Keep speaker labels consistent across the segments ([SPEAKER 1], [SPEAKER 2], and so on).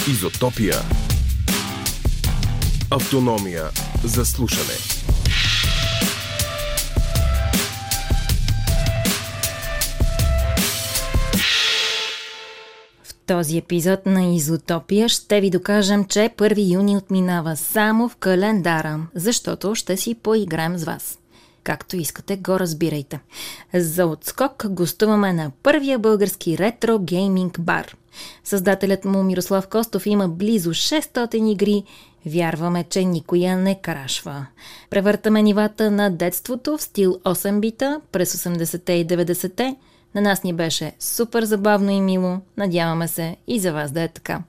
[SPEAKER 1] Изотопия. Автономия за слушане.
[SPEAKER 2] В този епизод на Изотопия ще ви докажем, че 1 юни отминава само в календара, защото ще си поиграем с вас. Както искате, го разбирайте. За отскок гостуваме на първия български ретро гейминг бар. Създателят му Мирослав Костов има близо 600 игри. Вярваме, че никоя не крашва. Превъртаме нивата на детството в стил 8 бита през 80-те и 90-те. На нас ни беше супер забавно и мило. Надяваме се и за вас да е така.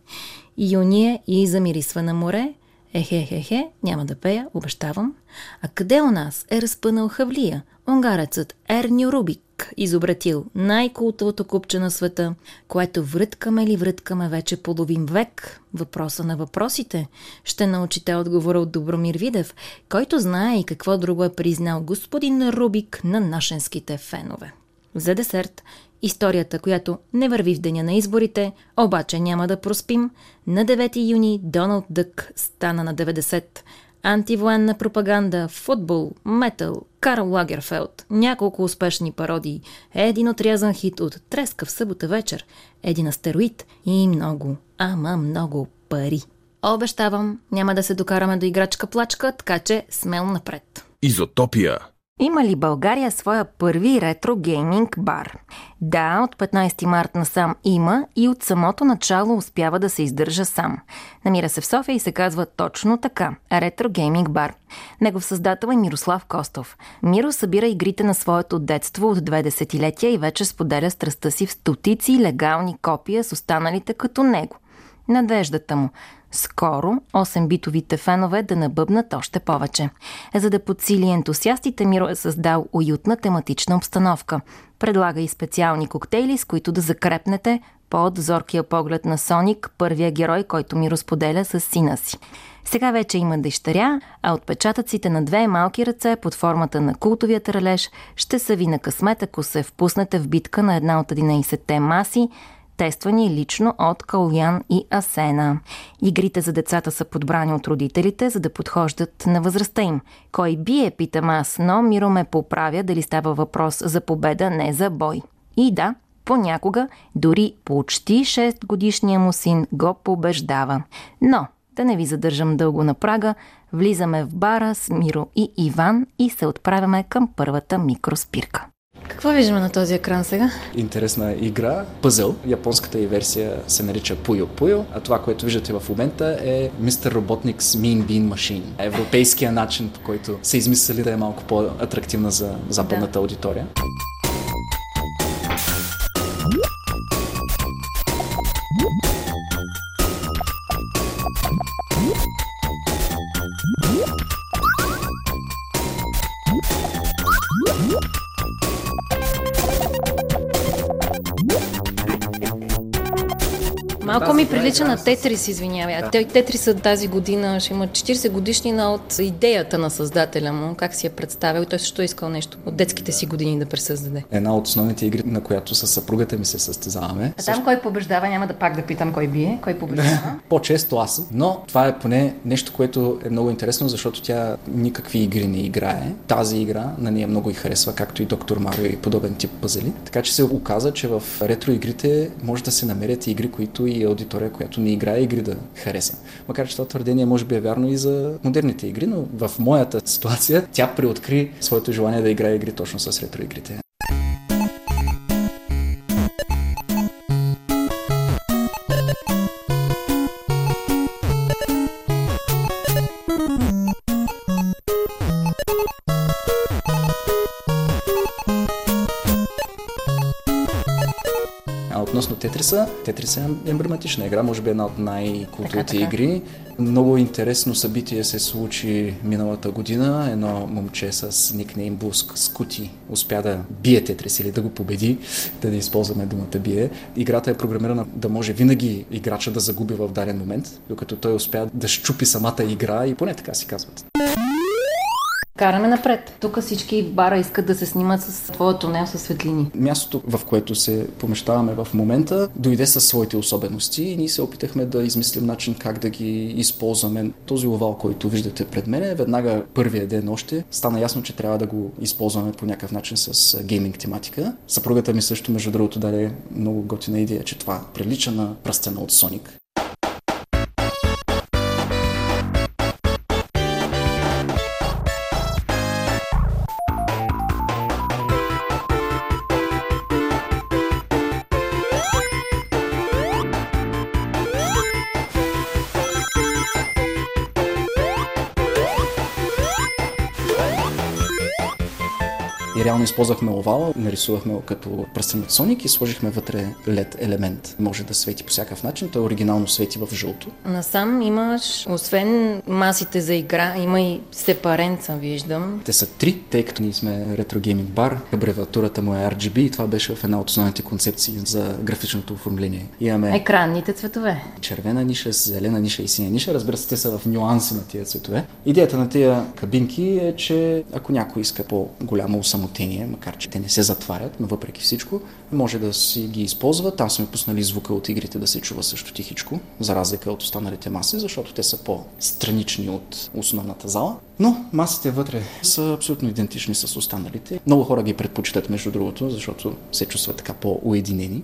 [SPEAKER 2] Юни е и замирисва на море. Ехе, няма да пея, обещавам. А къде у нас е разпънал хавлия? Унгарецът Ерньо Рубик изобретил най-култовото купче на света, което връткаме вече половин век. Въпроса на въпросите ще научите отговора от Добромир Видев, който знае и какво друго е признал господин Рубик на нашенските фенове. За десерт историята, която не върви в деня на изборите, обаче няма да проспим. На 9 юни Доналд Дък стана на 90. Антивоенна пропаганда, футбол, метал, Карл Лагерфелд, няколко успешни пародии, един отрязан хит от Треска в събота вечер, един астероид и много, ама много пари. Обещавам, няма да се докараме до играчка-плачка, така че смело напред.
[SPEAKER 1] Изотопия.
[SPEAKER 2] Има ли България своя първи ретро гейминг бар? Да, от 15 март насам има и от самото начало успява да се издържа сам. Намира се в София и се казва точно така – ретро гейминг бар. Негов създател е Мирослав Костов. Миро събира игрите на своето детство от 2 десетилетия и вече споделя страстта си в стотици легални копия с останалите като него. Надеждата му – скоро 8-битовите фенове да набъбнат още повече. За да подсили ентусиастите, Миро е създал уютна тематична обстановка. Предлага и специални коктейли, с които да закрепнете под зоркия поглед на Соник, първия герой, който Миро споделя с сина си. Сега вече има дъщеря, а отпечатъците на 2 малки ръце под формата на култовия тралеж ще са ви на късмет, ако се впуснете в битка на една от 11-те маси, тествани лично от Калуян и Асена. Игрите за децата са подбрани от родителите, за да подхождат на възрастта им. Кой бие, питам аз, но Миро ме поправя дали става въпрос за победа, не за бой. И да, понякога дори почти 6 годишния му син го побеждава. Но да не ви задържам дълго на прага, влизаме в бара с Миро и Иван и се отправяме към първата микроспирка. Какво виждаме на този екран сега?
[SPEAKER 3] Интересна игра, пъзъл. Японската й версия се нарича Puyo Puyo, а това, което виждате в момента е Mr. Robotnik's Mean Bean Machine. Европейския начин, по който са измислили да е малко по-атрактивна за западната аудитория.
[SPEAKER 2] Малко ми прилича на Тетрис, извинявай. Тетрис тази година ще има 40 годишнина от идеята на създателя му, как си я представил и той също искал нещо от детските си години да пресъздаде.
[SPEAKER 3] Една от основните игри, на която със съпругата ми се състезаваме.
[SPEAKER 2] А там кой побеждава, няма да пак да питам кой бие, кой побеждава.
[SPEAKER 3] По-често аз съм, но това е поне нещо, което е много интересно, защото тя никакви игри не играе. Тази игра на нея много и харесва, както и Доктор Марио и подобен тип пъзели. Така че се оказа, че в ретро игрите може да се намерят игри, които и аудитория, която не играе игри да хареса. Макар че това твърдение може би е вярно и за модерните игри, но в моята ситуация тя преоткри своето желание да играе игри точно с ретро игрите. Относно Тетриса е емблематична игра, може би една от най-култовите игри. Много интересно събитие се случи миналата година. Едно момче с никнейм Блуск Скути успя да бие Тетрис или да го победи, да използваме думата бие. Играта е програмирана да може винаги играча да загуби в даден момент, докато той успя да счупи самата игра и поне така си казват.
[SPEAKER 2] Караме напред. Тук всички в бара искат да се снимат с твоя тунел със светлини.
[SPEAKER 3] Мястото, в което се помещаваме в момента, дойде със своите особености и ние се опитахме да измислим начин как да ги използваме. Този овал, който виждате пред мен, веднага първия ден още стана ясно, че трябва да го използваме по някакъв начин с гейминг тематика. Съпругата ми също, между другото, даде много готина идея, че това прилича на пръстена от Соник. И реално използвахме овала, нарисувахме го като пръстен от Соник и сложихме вътре LED елемент. Може да свети по всякакъв начин, той оригинално свети в жълто.
[SPEAKER 2] Насам имаш, освен масите за игра, има и сепаренца, виждам.
[SPEAKER 3] Те са 3, тъй като ние сме ретро гейминг бар. Абревиатурата му е RGB и това беше в една от основните концепции за графичното оформление. Имаме
[SPEAKER 2] екранните цветове.
[SPEAKER 3] Червена ниша, зелена ниша и синя ниша. Разбира се, те са в нюанси на тия цветове. Идеята на тия кабинки е, че ако някой иска по-голямо усамотение, макар че те не се затварят, но въпреки всичко, може да си ги използва. Там сме пуснали звука от игрите да се чува също тихичко, за разлика от останалите маси, защото те са по-странични от основната зала. Но масите вътре са абсолютно идентични с останалите. Много хора ги предпочитат, между другото, защото се чувстват така по-уединени.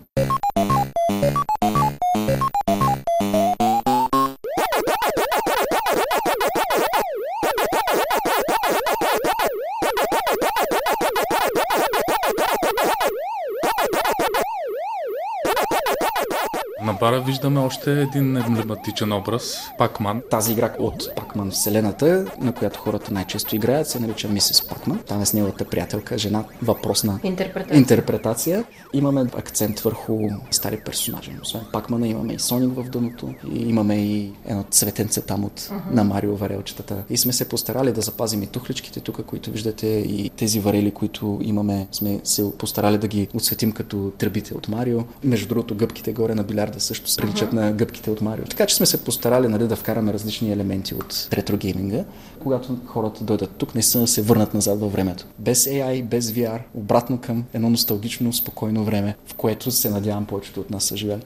[SPEAKER 4] На бара виждаме още един емблематичен образ – Пакман.
[SPEAKER 3] Тази игра от Пакман вселената, на която хората най-често играят, се нарича Мисис Пакман. Там е с неговата приятелка, жена, въпросна интерпретация. Имаме акцент върху стари персонажи. Освен Пакмана имаме и Соник в дъното, и имаме и едно цветенце там от на Марио варелчетата. И сме се постарали да запазим и тухличките тук, които виждате, и тези варели, които имаме, сме се постарали да ги отсветим като тръбите от Марио. Между другото, гъбките горе на билярда също се приличат на гъбките от Марио. Така че сме се постарали, нали, да вкараме различни елементи от ретро гейминга, когато хората дойдат тук, не са да се върнат назад във времето. Без AI, без VR, обратно към едно носталгично, спокойно време, в което се надявам повечето от нас са живели.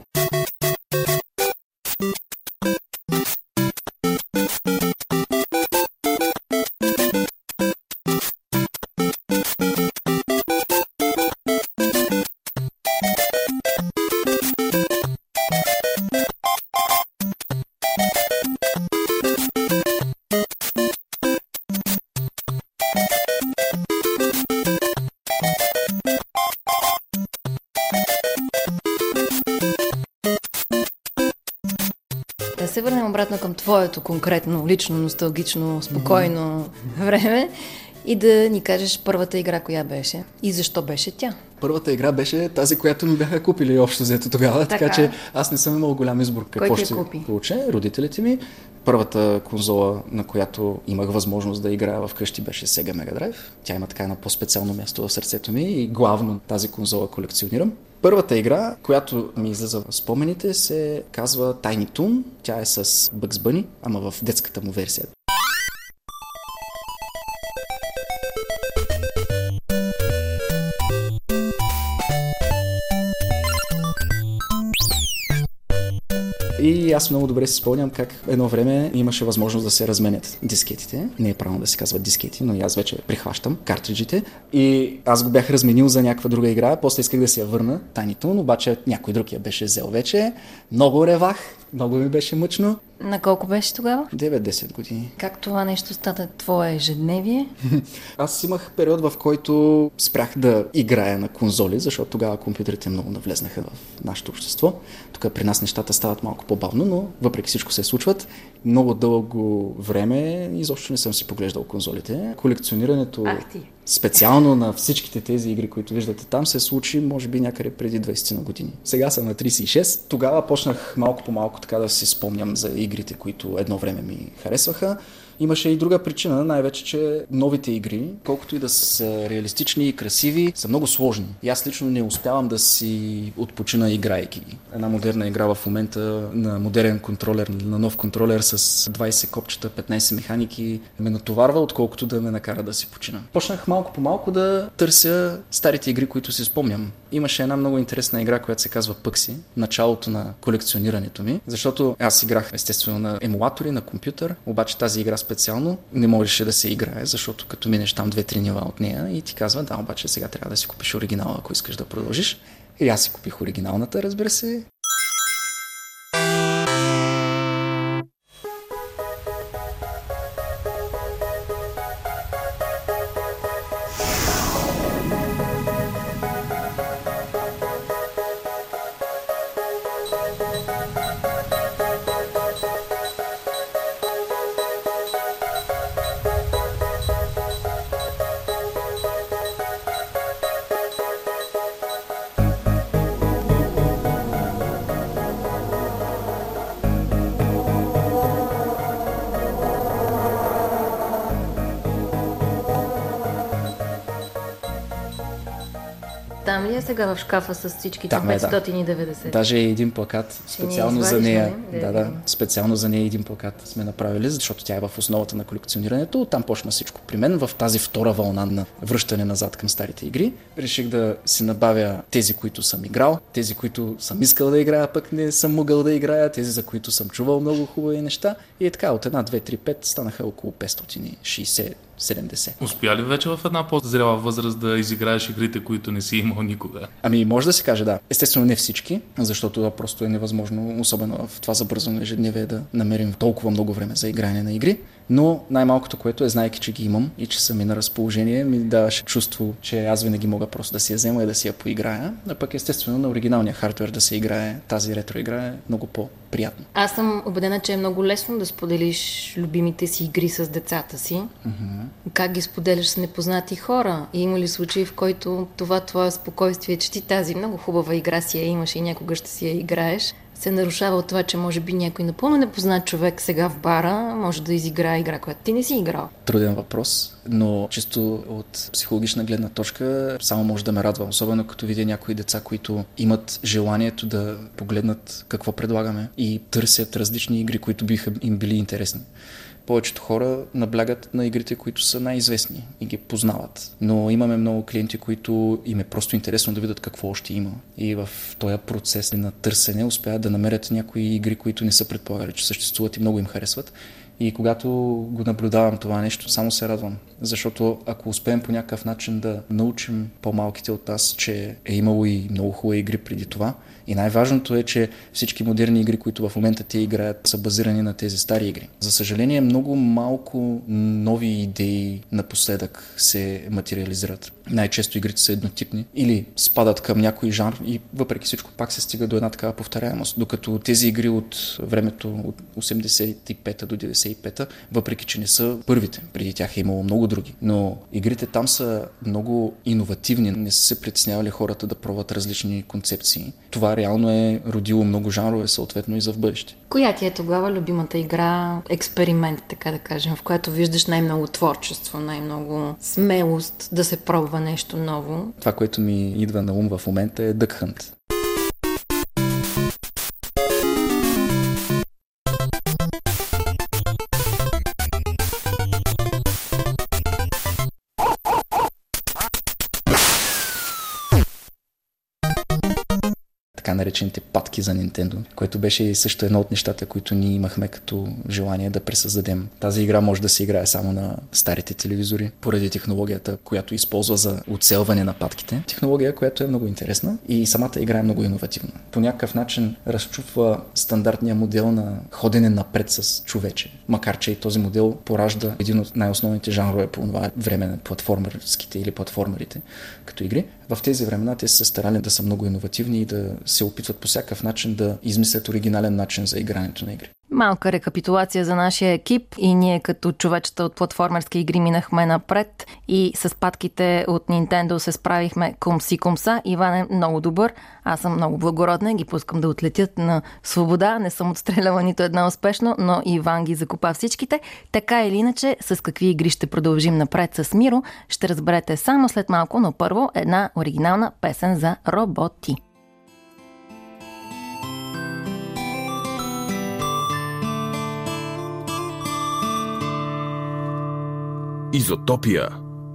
[SPEAKER 2] Да се върнем обратно към твоето конкретно, лично, носталгично, спокойно време и да ни кажеш първата игра коя беше и защо беше тя.
[SPEAKER 3] Първата игра беше тази, която ми бяха купили общо взето тогава, така че аз не съм имал голям избор какво ще получа. Родителите ми. Първата конзола, на която имах възможност да играя вкъщи, беше Sega Mega Drive. Тя има така едно по-специално място в сърцето ми и главно тази конзола колекционирам. Първата игра, която ми излиза в спомените, се казва Tiny Toon. Тя е с Bugs Bunny, ама в детската му версия. И аз много добре си спомням как едно време имаше възможност да се разменят дискетите. Не е правилно да се казват дискети, но и аз вече прихващам картриджите. И аз го бях разменил за някаква друга игра, после исках да си я върна, Tiny Toon, обаче някой друг я беше взел вече. Много ревах, много ми беше мъчно.
[SPEAKER 2] На колко беше тогава?
[SPEAKER 3] 9-10 години.
[SPEAKER 2] Как това нещо стана твое ежедневие?
[SPEAKER 3] Аз имах период, в който спрях да играя на конзоли, защото тогава компютрите много навлезнаха в нашето общество. Тук при нас нещата стават малко по-бавно, но въпреки всичко се случват. Много дълго време изобщо не съм си поглеждал конзолите. Колекционирането специално на всичките тези игри, които виждате там, се случи може би някъде преди 20 на години. Сега съм на 36. Тогава почнах малко по малко така да си спомням за игрите, които едно време ми харесваха. Имаше и друга причина, най-вече, че новите игри, колкото и да са реалистични и красиви, са много сложни. И аз лично не успявам да си отпочина играйки ги. Една модерна игра в момента на модерен контролер, на нов контролер с 20 копчета, 15 механики ме натоварва, отколкото да ме накара да си почина. Почнах малко по малко да търся старите игри, които си спомням. Имаше една много интересна игра, която се казва Пъкси, началото на колекционирането ми, защото аз играх естествено на емулатори, на компютър, обаче тази игра специално не можеше да се играе, защото като минеш там 2-3 нива от нея и ти казва, да, обаче сега трябва да си купиш оригинала, ако искаш да продължиш. И аз си купих оригиналната, разбира се.
[SPEAKER 2] Там ли е сега в шкафа с всичките
[SPEAKER 3] Там е,
[SPEAKER 2] 590?
[SPEAKER 3] Даже е един плакат специално за нея.
[SPEAKER 2] Да,
[SPEAKER 3] специално за нея един плакат сме направили, защото тя е в основата на колекционирането. Оттам почна всичко при мен. В тази втора вълна на връщане назад към старите игри реших да си набавя тези, които съм играл, тези, които съм искал да играя, пък не съм могъл да играя, тези, за които съм чувал много хубави неща. И така, от 1, 2, 3, 5 станаха около 560 70.
[SPEAKER 4] Успя ли вече в една по-зрела възраст да изиграеш игрите, които не си имал никога?
[SPEAKER 3] Ами може да се каже да. Естествено не всички, защото това просто е невъзможно, особено в това забързано ежедневие да намерим толкова много време за игране на игри. Но най-малкото, което е, знайки, че ги имам и че са ми на разположение, ми даваше чувство, че аз винаги мога просто да си я взема и да си я поиграя. А пък естествено на оригиналния хардуер да се играе, тази ретро игра е много по-приятно.
[SPEAKER 2] Аз съм убедена, че е много лесно да споделиш любимите си игри с децата си. Mm-hmm. Как ги споделяш с непознати хора? И има ли случаи, в който това твое спокойствие, че ти тази много хубава игра си я имаш и някога ще си я играеш, се нарушава от това, че може би някой напълно непознат човек сега в бара може да изиграе игра, която ти не си играл?
[SPEAKER 3] Труден въпрос, но чисто от психологична гледна точка само може да ме радва, особено като видя някои деца, които имат желанието да погледнат какво предлагаме и търсят различни игри, които биха им били интересни. Повечето хора наблягат на игрите, които са най-известни и ги познават. Но имаме много клиенти, които им е просто интересно да видят какво още има. И в този процес на търсене успяват да намерят някои игри, които не са предполагали, че съществуват и много им харесват. И когато го наблюдавам това нещо, само се радвам. Защото ако успеем по някакъв начин да научим по-малките от нас, че е имало и много хубави игри преди това, и най-важното е, че всички модерни игри, които в момента те играят, са базирани на тези стари игри. За съжаление, много малко нови идеи напоследък се материализират. Най-често игрите са еднотипни или спадат към някой жанр и въпреки всичко пак се стига до една такава повторяемост. Докато тези игри от времето от 85-та до 95-та, въпреки че не са първите, преди тях е имало много други. Но игрите там са много иновативни, не са се притеснявали хората да пробват различни концепции. Това реално е родило много жанрове, съответно и за в бъдеще.
[SPEAKER 2] Коя ти е тогава любимата игра, експеримент, така да кажем, в която виждаш най-много творчество, най-много смелост да се пробва нещо ново?
[SPEAKER 3] Това, което ми идва на ум в момента е Duck Hunt. Така наречените патки за Nintendo, което беше също едно от нещата, които ние имахме като желание да пресъздадем. Тази игра може да се играе само на старите телевизори, поради технологията, която използва за оцелване на патките. Технология, която е много интересна и самата игра е много иновативна. По някакъв начин разчупва стандартния модел на ходене напред с човече. Макар че и този модел поражда един от най-основните жанрове по това време на платформерските или платформерите като игри. В тези времена те са старали да са много иновативни и да се опитват по всякакъв начин да измислят оригинален начин за игрането на игри.
[SPEAKER 2] Малка рекапитулация за нашия екип и ние като човечета от платформерски игри минахме напред и с патките от Nintendo се справихме кумса. Иван е много добър, аз съм много благородна и ги пускам да отлетят на свобода. Не съм отстреляла нито една успешно, но Иван ги закопа всичките. Така или иначе, с какви игри ще продължим напред с Миро, ще разберете само след малко, но първо една оригинална песен за роботи.
[SPEAKER 1] Изотопия.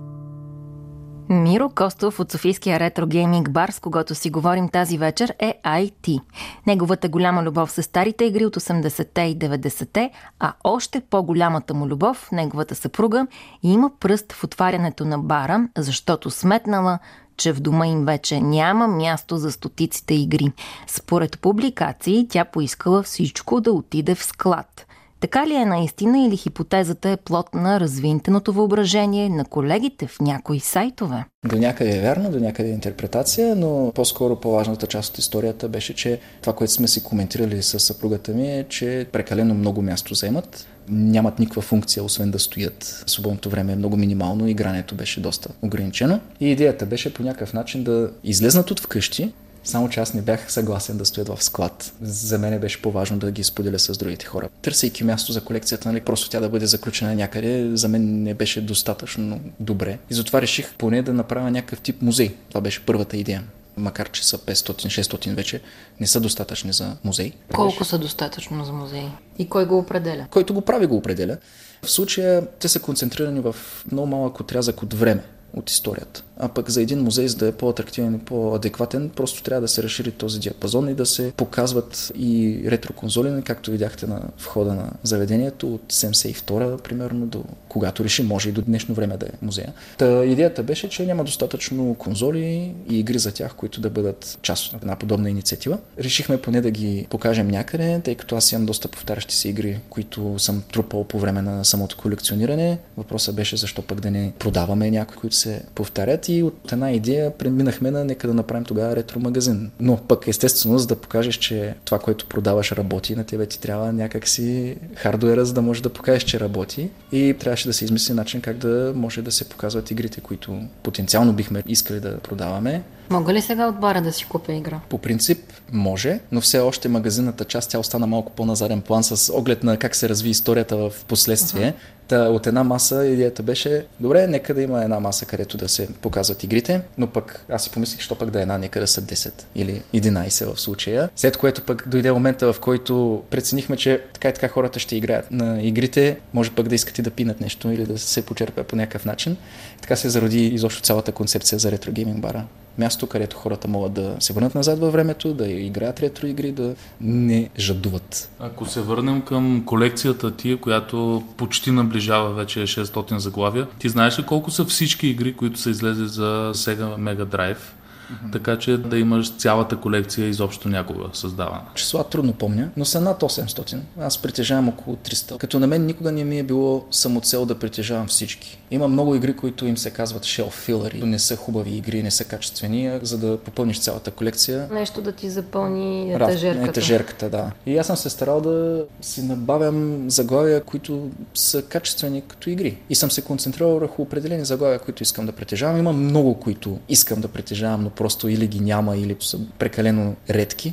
[SPEAKER 2] Миро Костов от Софийския ретро гейминг бар, с когото си говорим тази вечер, е IT. Неговата голяма любов са старите игри от 80-те и 90-те, а още по-голямата му любов, неговата съпруга, има пръст в отварянето на бара, защото сметнала, че в дома им вече няма място за стотиците игри. Според публикации, тя поискала всичко да отиде в склад. Така ли е наистина или хипотезата е плод на развинтеното въображение на колегите в някои сайтове?
[SPEAKER 3] До някъде е вярно, до някъде е интерпретация, но по-скоро по-важната част от историята беше, че това, което сме си коментирали с съпругата ми е, че прекалено много място вземат, нямат никаква функция, освен да стоят. Свободното време е много минимално, игрането беше доста ограничено и идеята беше по някакъв начин да излезнат от вкъщи. Само че аз не бях съгласен да стоят в склад. За мен беше по-важно да ги споделя с другите хора. Търсейки място за колекцията, нали, просто тя да бъде заключена някъде, за мен не беше достатъчно добре. И затова реших поне да направя някакъв тип музей. Това беше първата идея. Макар че са 500-600 вече, не са достатъчни за музей.
[SPEAKER 2] Колко са достатъчно за музей? И кой го определя?
[SPEAKER 3] Който го прави, го определя. В случая те са концентрирани в много малък отрязък от време от историята. А пък за един музей, за да е по-атрактивен и по-адекватен, просто трябва да се разшири този диапазон и да се показват и ретро-конзоли, както видяхте на входа на заведението, от 72-а, примерно, до когато реши, може и до днешно време да е музея. Та идеята беше, че няма достатъчно конзоли и игри за тях, които да бъдат част от една подобна инициатива. Решихме поне да ги покажем някъде, тъй като аз имам доста повтарящи се игри, които съм трупал по време на самото колекциониране. Въпросът беше защо пък да не продаваме някои, които се повтарят, и от една идея преминахме на нека да направим тогава ретро-магазин. Но пък естествено, за да покажеш, че това, което продаваш, работи, на тебе ти трябва някакси хардуера, за да можеш да покажеш, че работи, и трябваше да се измисли начин как да може да се показват игрите, които потенциално бихме искали да продаваме.
[SPEAKER 2] Мога ли сега от бара да си купя игра?
[SPEAKER 3] По принцип може, но все още магазинната част тя остана малко по-назаден план с оглед на как се разви историята в последствие. Та от една маса идеята беше, добре, нека да има една маса, където да се показват игрите, но пък аз си помислих, що пък да е една, нека да са 10 или 11 в случая. След което пък дойде момента, в който преценихме, че така и така хората ще играят на игрите, може пък да искат и да пинат нещо или да се почерпя по някакъв начин. Така се зароди изобщо цялата концепция за ретро гейминг бара. Място, където хората могат да се върнат назад във времето, да играят ретро игри, да не жадуват.
[SPEAKER 4] Ако се върнем към колекцията ти, която почти наближава вече 600 заглавия, ти знаеш ли колко са всички игри, които са излезли за Sega Mega Drive? Така че да имаш цялата колекция изобщо някога създавана.
[SPEAKER 3] Числа трудно помня, но са над 800. Аз притежавам около 300. Като на мен никога не ми е било самоцел да притежавам всички. Има много игри, които им се казват shelf filler. Не са хубави игри, не са качествени, за да попълниш цялата колекция.
[SPEAKER 2] Нещо да ти запълни етажерката.
[SPEAKER 3] Етажерката, да. И аз съм се старал да си набавям заглавия, които са качествени като игри. И съм се концентрирал върху определени заглавия, които искам да притежавам. Има много, които искам да притежавам, но просто или ги няма, или са прекалено редки.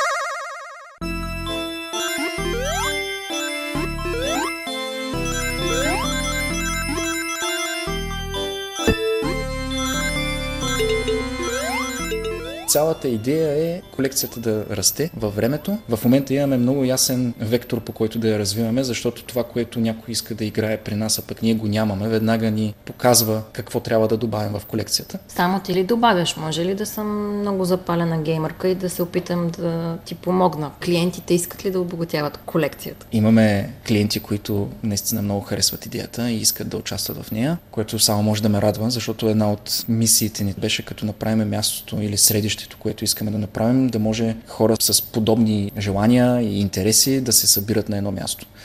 [SPEAKER 3] Цялата идея е колекцията да расте във времето. В момента имаме много ясен вектор, по който да я развиваме, защото това, което някой иска да играе при нас, а пък ние го нямаме, веднага ни показва какво трябва да добавим в колекцията.
[SPEAKER 2] Само ти ли добавяш? Може ли да съм много запалена геймърка и да се опитам да ти помогна? Клиентите искат ли да обогатяват колекцията?
[SPEAKER 3] Имаме клиенти, които наистина много харесват идеята и искат да участват в нея, което само може да ме радва, защото една от мисиите ни беше като направим мястото или средището, което искаме да направим, да може хора с подобни желания и интереси да се събират на едно място.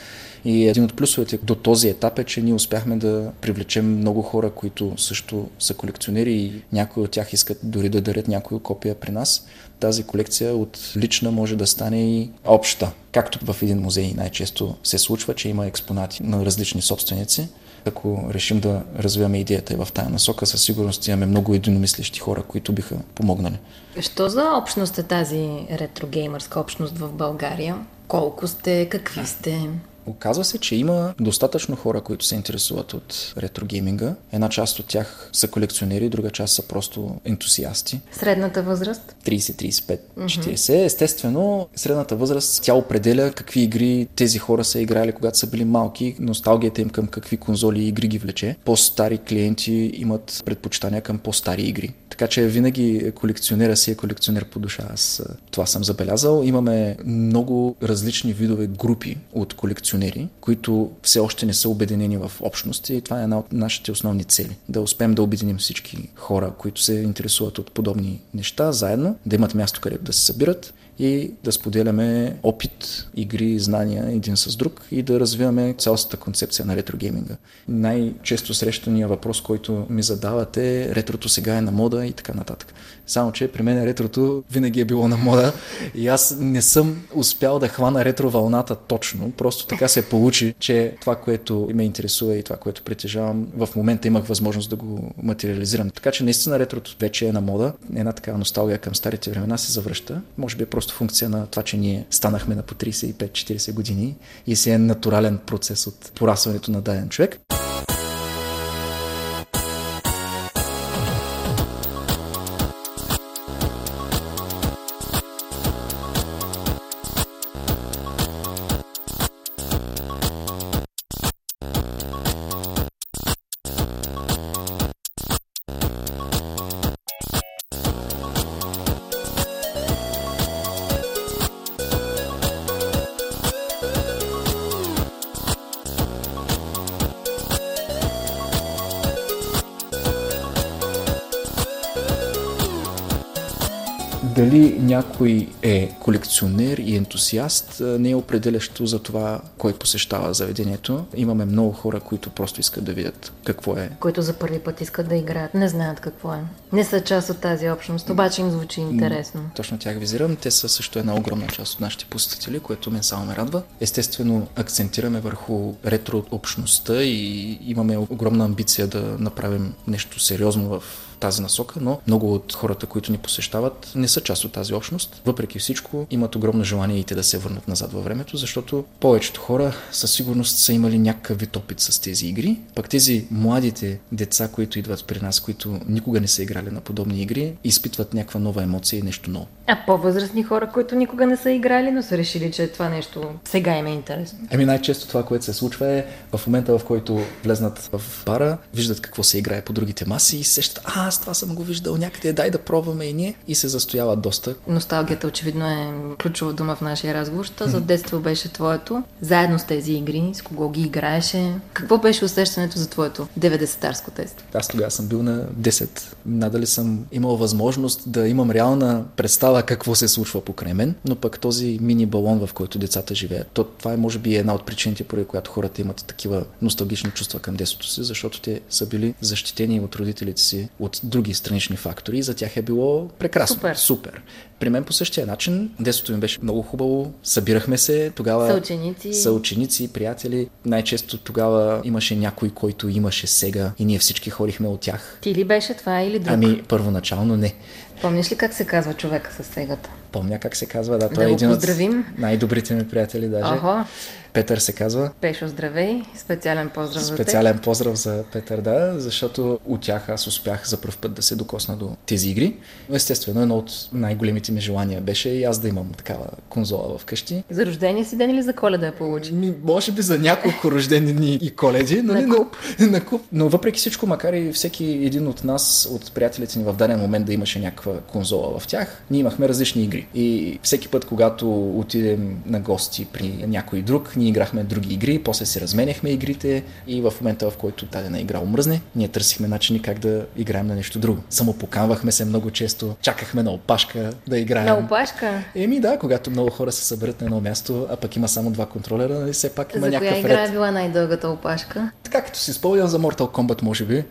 [SPEAKER 3] И един от плюсовете до този етап е, че ние успяхме да привлечем много хора, които също са колекционери и някои от тях искат дори да дарят някои копия при нас. Тази колекция от лична може да стане и обща. Както в един музей най-често се случва, че има експонати на различни собственици. Ако решим да развиваме идеята и в тая насока, със сигурност имаме много единомислещи хора, които биха помогнали.
[SPEAKER 2] Що за общност е тази ретрогеймърска общност в България? Колко сте? Какви сте?
[SPEAKER 3] Оказва се, че има достатъчно хора, които се интересуват от ретрогейминга. Една част от тях са колекционери, друга част са просто ентусиасти.
[SPEAKER 2] Средната възраст?
[SPEAKER 3] 30, 35, 40. Естествено, средната възраст тя определя какви игри тези хора са играли, когато са били малки. Носталгията им към какви конзоли и игри ги влече. По-стари клиенти имат предпочитания към по-стари игри. Така че винаги колекционера си е колекционер по душа. Аз това съм забелязал. Имаме много различни видове групи от колекционери, които все още не са обединени в общности и това е една от нашите основни цели. Да успеем да обединим всички хора, които се интересуват от подобни неща, заедно, да имат място, където да се събират и да споделяме опит, игри, знания един с друг и да развиваме цялостната концепция на ретрогейминга. Най-често срещания въпрос, който ми задавате, ретрото сега е на мода и така нататък. Само че при мен ретрото винаги е било на мода и аз не съм успял да хвана ретро вълната точно. Просто така се получи, че това, което ме интересува и това, което притежавам, в момента имах възможност да го материализирам. Така че наистина ретрото вече е на мода. Една такава носталгия към старите времена се завръща. Може би е просто функция на това, че ние станахме на по 35-40 години и си е натурален процес от порасването на даден човек. Дали някой е колекционер и ентусиаст не е определящо за това кой посещава заведението. Имаме много хора, които просто искат да видят какво е.
[SPEAKER 2] Които за първи път искат да играят, не знаят какво е. Не са част от тази общност, обаче им звучи интересно.
[SPEAKER 3] Точно тях визирам. Те са също една огромна част от нашите посетители, което мен само ме радва. Естествено, акцентираме върху ретро общността и имаме огромна амбиция да направим нещо сериозно в тази насока, но много от хората, които ни посещават, не са част от тази общност. Въпреки всичко, имат огромно желание и те да се върнат назад във времето, защото повечето хора със сигурност са имали някакъв вид опит с тези игри. Пък тези младите деца, които идват при нас, които никога не са играли на подобни игри, изпитват някаква нова емоция и нещо ново.
[SPEAKER 2] А по-възрастни хора, които никога не са играли, но са решили, че това нещо сега им е интересно?
[SPEAKER 3] Най-често това, което се случва е в момента, в който влезнат в бара, виждат какво се играе по другите маси и сещат, аз това съм го виждал някъде, дай да пробваме и ние, и се застояват доста.
[SPEAKER 2] Носталгията очевидно е ключова дума в нашия разговор. Що за детство беше твоето? Заедно с тези игри, с кого ги играеше? Какво беше усещането за твоето 90-тарско детство?
[SPEAKER 3] Аз тогава съм бил на 10. Надали съм имал възможност да имам реална представа какво се случва покрай мен, но пък този мини балон, в който децата живеят, това е може би една от причините, поради която хората имат такива носталгични чувства към детството си, защото те са били защитени от родителите си от други странични фактори и за тях е било прекрасно. Супер. При мен по същия начин детството ми беше много хубаво, събирахме се, тогава съученици, приятели. Най-често тогава имаше някой, който имаше сега и ние всички ходихме от тях.
[SPEAKER 2] Ти ли беше това или друг?
[SPEAKER 3] Първоначално не.
[SPEAKER 2] Помниш ли как се казва човека с сегата?
[SPEAKER 3] Помня как се казва, да. Той е един от най-добрите ми приятели даже. Петър се казва.
[SPEAKER 2] Пешо, здравей. Специален поздрав за теб.
[SPEAKER 3] Специален поздрав за Петър, да, защото от тях аз успях за пръв път да се докосна до тези игри. Естествено, едно от най-големите ми желания беше и аз да имам такава конзола вкъщи.
[SPEAKER 2] За рождения си ден или за Коледа я получи?
[SPEAKER 3] Може би за няколко рождени дни и коледи. На куп. Но въпреки всичко, макар и всеки един от нас, от приятелите ни в даден момент да имаше някаква конзола в тях, ние имахме различни игри. И всеки път, когато отидем на гости при някой друг, ние ние играхме други игри, после си разменяхме игрите и в момента, в който дадена игра умръзне, ние търсихме начини как да играем на нещо друго. Самопоканвахме се много често, чакахме на опашка да играем.
[SPEAKER 2] На опашка?
[SPEAKER 3] Да, когато много хора се съберат на едно място, а пък има само 2 контролера, нали, все пак има някакъв ред.
[SPEAKER 2] За коя игра е била най-дългата опашка?
[SPEAKER 3] Така като си спомням за Mortal Kombat, може би.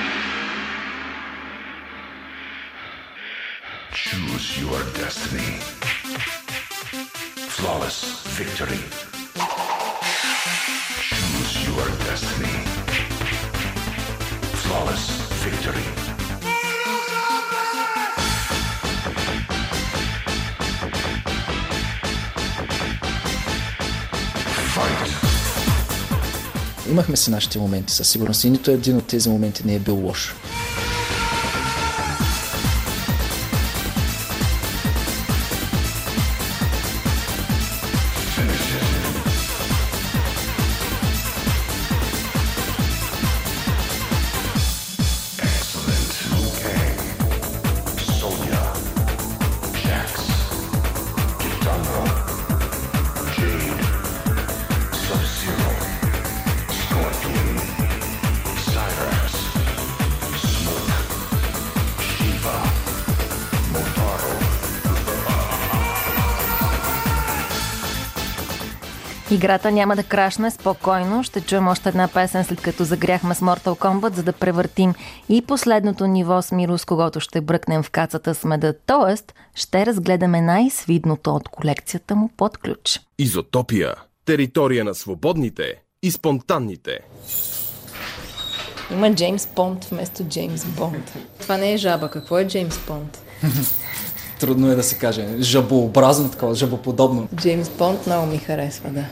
[SPEAKER 5] Choose your destiny. Flawless victory. Choose your destiny. Flawless victory. Fight.
[SPEAKER 3] Имахме си нашите моменти със сигурност и нито един от тези моменти не е бил лош.
[SPEAKER 2] Играта няма да крашне, спокойно. Ще чуем още една песен, след като загряхме с Mortal Kombat, за да превъртим и последното ниво с Миро, с когото ще бръкнем в кацата с меда. Тоест, ще разгледаме най-свидното от колекцията му под ключ.
[SPEAKER 1] Изотопия. Територия на свободните и спонтанните.
[SPEAKER 2] Има Джеймс Бонд вместо Джеймс Бонд. Това не е жаба. Какво е Джеймс Бонд?
[SPEAKER 3] Трудно е да се каже. Жабообразно, такова, жабоподобно.
[SPEAKER 2] Джеймс Бонд много ми харесва, да.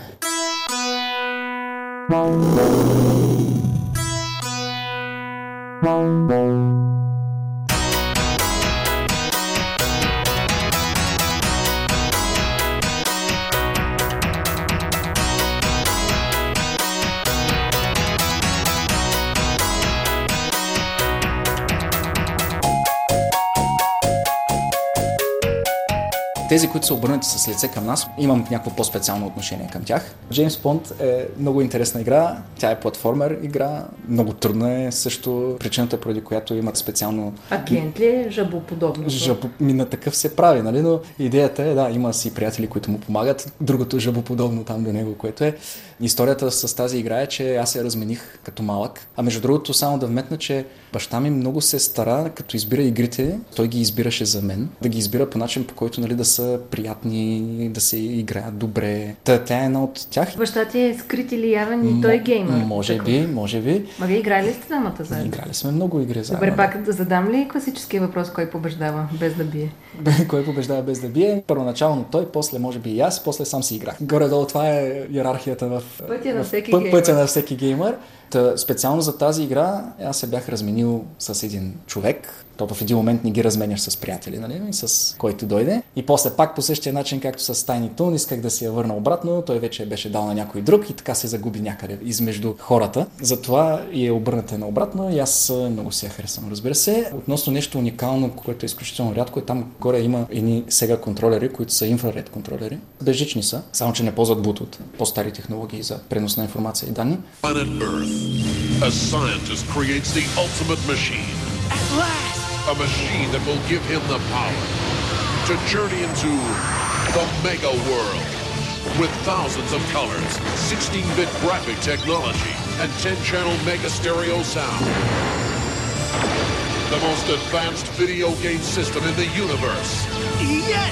[SPEAKER 3] Тези, които са обърнати с лице към нас, имам някакво по-специално отношение към тях. Джеймс Бонд е много интересна игра, тя е платформер игра, много трудна е също, причината, поради която имат специално...
[SPEAKER 2] А клиент ли е жабоподобно?
[SPEAKER 3] На такъв се прави, нали? Но идеята е, да, има си приятели, които му помагат, другото жабоподобно там до него, което е. Историята с тази игра е, че аз я размених като малък. А между другото, само да вметна, че баща ми много се стара, като избира игрите, той ги избираше за мен, да ги избира по начин, по който, нали, да са приятни, да се играят добре. Тя е една от тях.
[SPEAKER 2] Баща ти е скрит или явен и той е геймър?
[SPEAKER 3] Може би.
[SPEAKER 2] Ма вие играли ли сте двамата заедно?
[SPEAKER 3] Играли сме много игри заедно.
[SPEAKER 2] Добре, пак да задам ли класическия въпрос, кой побеждава без да бие?
[SPEAKER 3] Кой побеждава без да бие? Първоначално той, после може би и аз, после сам си играх. Горе-долу това е иерархията в пътя на всеки геймър. Специално за тази игра аз се бях разменил с един човек. То в един момент не ги разменяш с приятели, нали? С който дойде. И после пак по същия начин, както с Tiny Toon, исках да си я върна обратно. Той вече беше дал на някой друг и така се загуби някъде измежду хората. Затова и е обърната наобратно и аз много си я харесвам, разбира се. Относно нещо уникално, което е изключително рядко, там горе има едни Sega контролери, които са инфраред контролери. Безжични са, само че не ползват Bluetooth. По-стари технологии за пренос на информация и данни.
[SPEAKER 5] A scientist creates the ultimate machine. At last! A machine that will give him the power to journey into the mega world. With thousands of colors, 16-bit graphic technology, and 10-channel mega stereo sound. The most advanced video game system in the universe. Yes!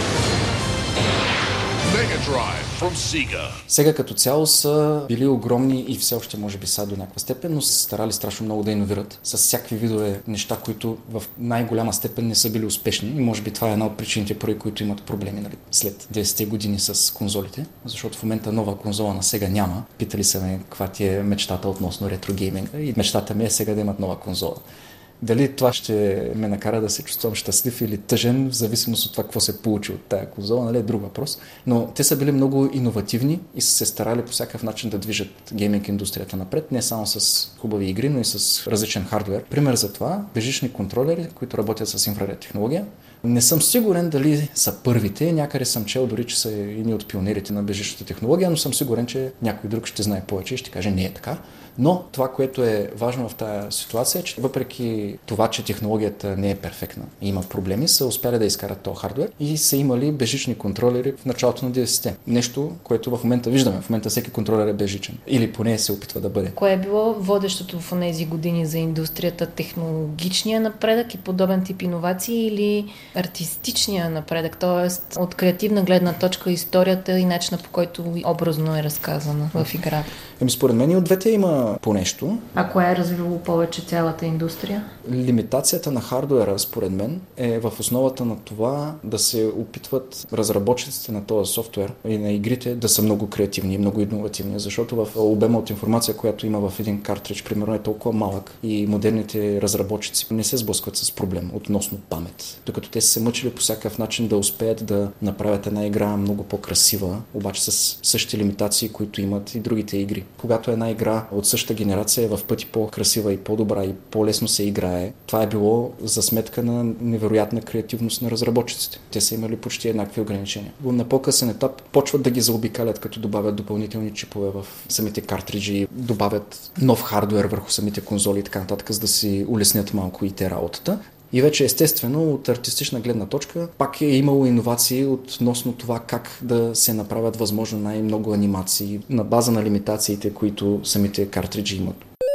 [SPEAKER 5] Mega Drive from Sega.
[SPEAKER 3] Сега като цяло са били огромни и все още може би са до някаква степен, но са старали страшно много да иновират с всякакви видове неща, които в най-голяма степен не са били успешни и може би това е една от причините, поради които имат проблеми, нали, след 10 години с конзолите, защото в момента нова конзола на Sega няма. Питали са ме каква ти е мечтата относно ретро гейминга и мечтата ми е сега да имат нова конзола. Дали това ще ме накара да се чувствам щастлив или тъжен, в зависимост от това какво се получи от тая конзола, нали, е друг въпрос. Но те са били много иновативни и са се старали по всякакъв начин да движат гейминг индустрията напред, не само с хубави игри, но и с различен хардуер. Пример за това, бежични контролери, които работят с инфраред технология. Не съм сигурен дали са първите, някъде съм чел дори, че са едни от пионерите на бежичната технология, но съм сигурен, че някой друг ще знае повече и ще каже не е така. Но това, което е важно в тази ситуация е, че въпреки това, че технологията не е перфектна и има проблеми, са успяли да изкарат този хардуер и са имали бежични контролери в началото на 90-те. Нещо, което в момента виждаме. В момента всеки контролер е бежичен. Или поне се опитва да бъде.
[SPEAKER 2] Кое е било водещото в тези години за индустрията? Технологичния напредък и подобен тип иновации или артистичния напредък? Тоест от креативна гледна точка историята и начина, по който образно е разказана в играта?
[SPEAKER 3] Според мен и от двете има по нещо.
[SPEAKER 2] А кое е развило повече цялата индустрия?
[SPEAKER 3] Лимитацията на хардуера, според мен, е в основата на това да се опитват разработчиците на този софтуер и на игрите да са много креативни и много иновативни, защото в обема от информация, която има в един картридж, примерно, е толкова малък и модерните разработчици не се сблъскват с проблем относно памет. Докато те са се мъчили по всякакъв начин да успеят да направят една игра много по-красива, обаче с същите лимитации, които имат и другите игри. Когато една игра от същата генерация е в пъти по-красива и по-добра и по-лесно се играе, това е било за сметка на невероятна креативност на разработчиците. Те са имали почти еднакви ограничения. На по-късен етап почват да ги заобикалят, като добавят допълнителни чипове в самите картриджи, добавят нов хардуер върху самите конзоли и така нататък, за да си улеснят малко и те работата. И вече естествено от артистична гледна точка пак е имало иновации относно това как да се направят възможно най-много анимации на база на лимитациите, които самите картриджи имат.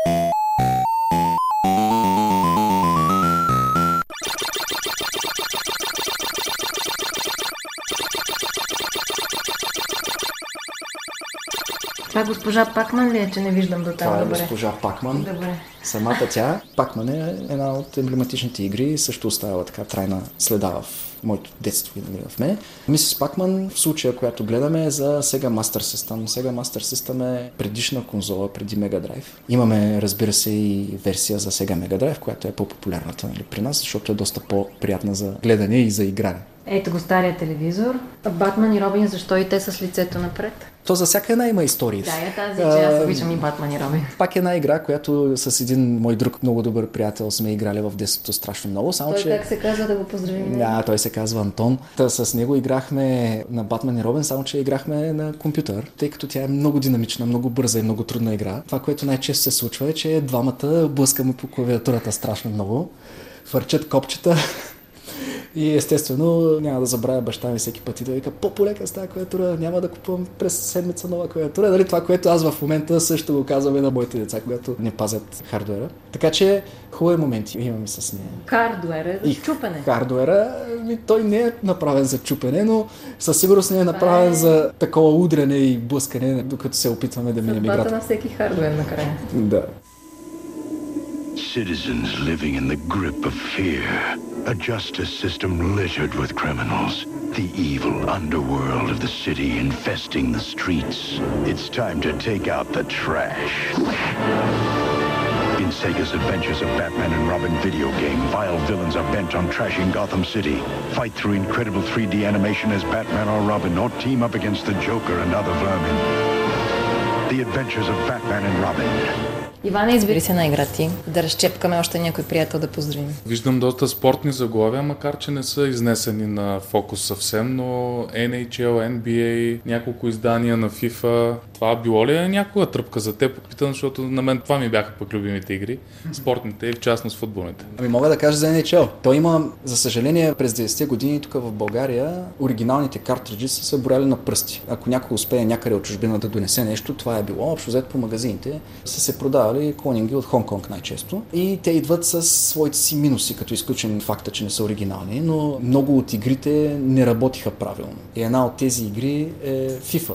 [SPEAKER 2] Това госпожа Пакман ли е, че не виждам до там?
[SPEAKER 3] Това е
[SPEAKER 2] Добре.
[SPEAKER 3] госпожа Пакман.
[SPEAKER 2] Добре.
[SPEAKER 3] Самата тя, Пакман е една от емблематичните игри и също оставила така трайна следа в моето детство и в мен. Мисис Пакман в случая, която гледаме е за Sega Master System. Sega Master System е предишна конзола преди Mega Drive. Имаме, разбира се, и версия за Sega Mega Drive, която е по-популярната, нали, при нас, защото е доста по-приятна за гледане и за игране.
[SPEAKER 2] Ето го стария телевизор. Батман и Робин, защо и те са с лицето напред?
[SPEAKER 3] То за всяка една има история.
[SPEAKER 2] Да, е тази, че аз обичам и Батман и Робин.
[SPEAKER 3] Пак една игра, която с един мой друг много добър приятел сме играли в детството страшно много. Само,
[SPEAKER 2] Той
[SPEAKER 3] че...
[SPEAKER 2] как се казва, да го поздравим?
[SPEAKER 3] Да, той се казва Антон. С него играхме на Батман и Робин, само че играхме на компютър, тъй като тя е много динамична, много бърза и много трудна игра. Това, което най-често се случва е, че двамата блъскаме по клавиатурата страшно много, фърчат копчета. И естествено няма да забравя баща ми всеки път и да вика по-полека с тази клавиатура, няма да купувам през седмица нова клавиатура. Дали това, което аз в момента също го казвам и на моите деца, когато не пазят хардуера. Така че хубави моменти имаме с нея.
[SPEAKER 2] Хардуер е за чупене.
[SPEAKER 3] Хардуера, той не е направен за чупене, но със сигурност не е направен за такова удрене и блъскане, докато се опитваме да минем играта.
[SPEAKER 2] Съдбата на всеки хардуер накрая.
[SPEAKER 3] Да.
[SPEAKER 6] Citizens living in the grip of fear. A justice system littered with criminals. The evil underworld of the city infesting the streets. It's time to take out the trash. In Sega's Adventures of Batman and Robin video game, vile villains are bent on trashing Gotham City. Fight through incredible 3D animation as Batman or Robin, or team up against the Joker and other vermin. The Adventures of Batman and Robin.
[SPEAKER 2] Ивана, избери се на игра ти, да разчепкаме още някой приятел да поздравим.
[SPEAKER 4] Виждам доста спортни заглавия, макар че не са изнесени на фокус съвсем, но NHL, NBA, няколко издания на FIFA. Това било ли някога тръпка за теб? Попитам, защото на мен това ми бяха пък любимите игри, спортните и в частност футболните.
[SPEAKER 3] Ами мога да кажа за NHL. Той има, за съжаление, през 90-те години тук в България оригиналните картриджи са се брояли на пръсти. Ако някой успее някъде от чужбина да донесе нещо, това е било. Общо взето по магазините са се продавали клонинги от Хонг-Конг най-често. И те идват с своите си минуси, като изключен факта, че не са оригинални, но много от игрите не работиха правилно. И една от тези игри е FIFA.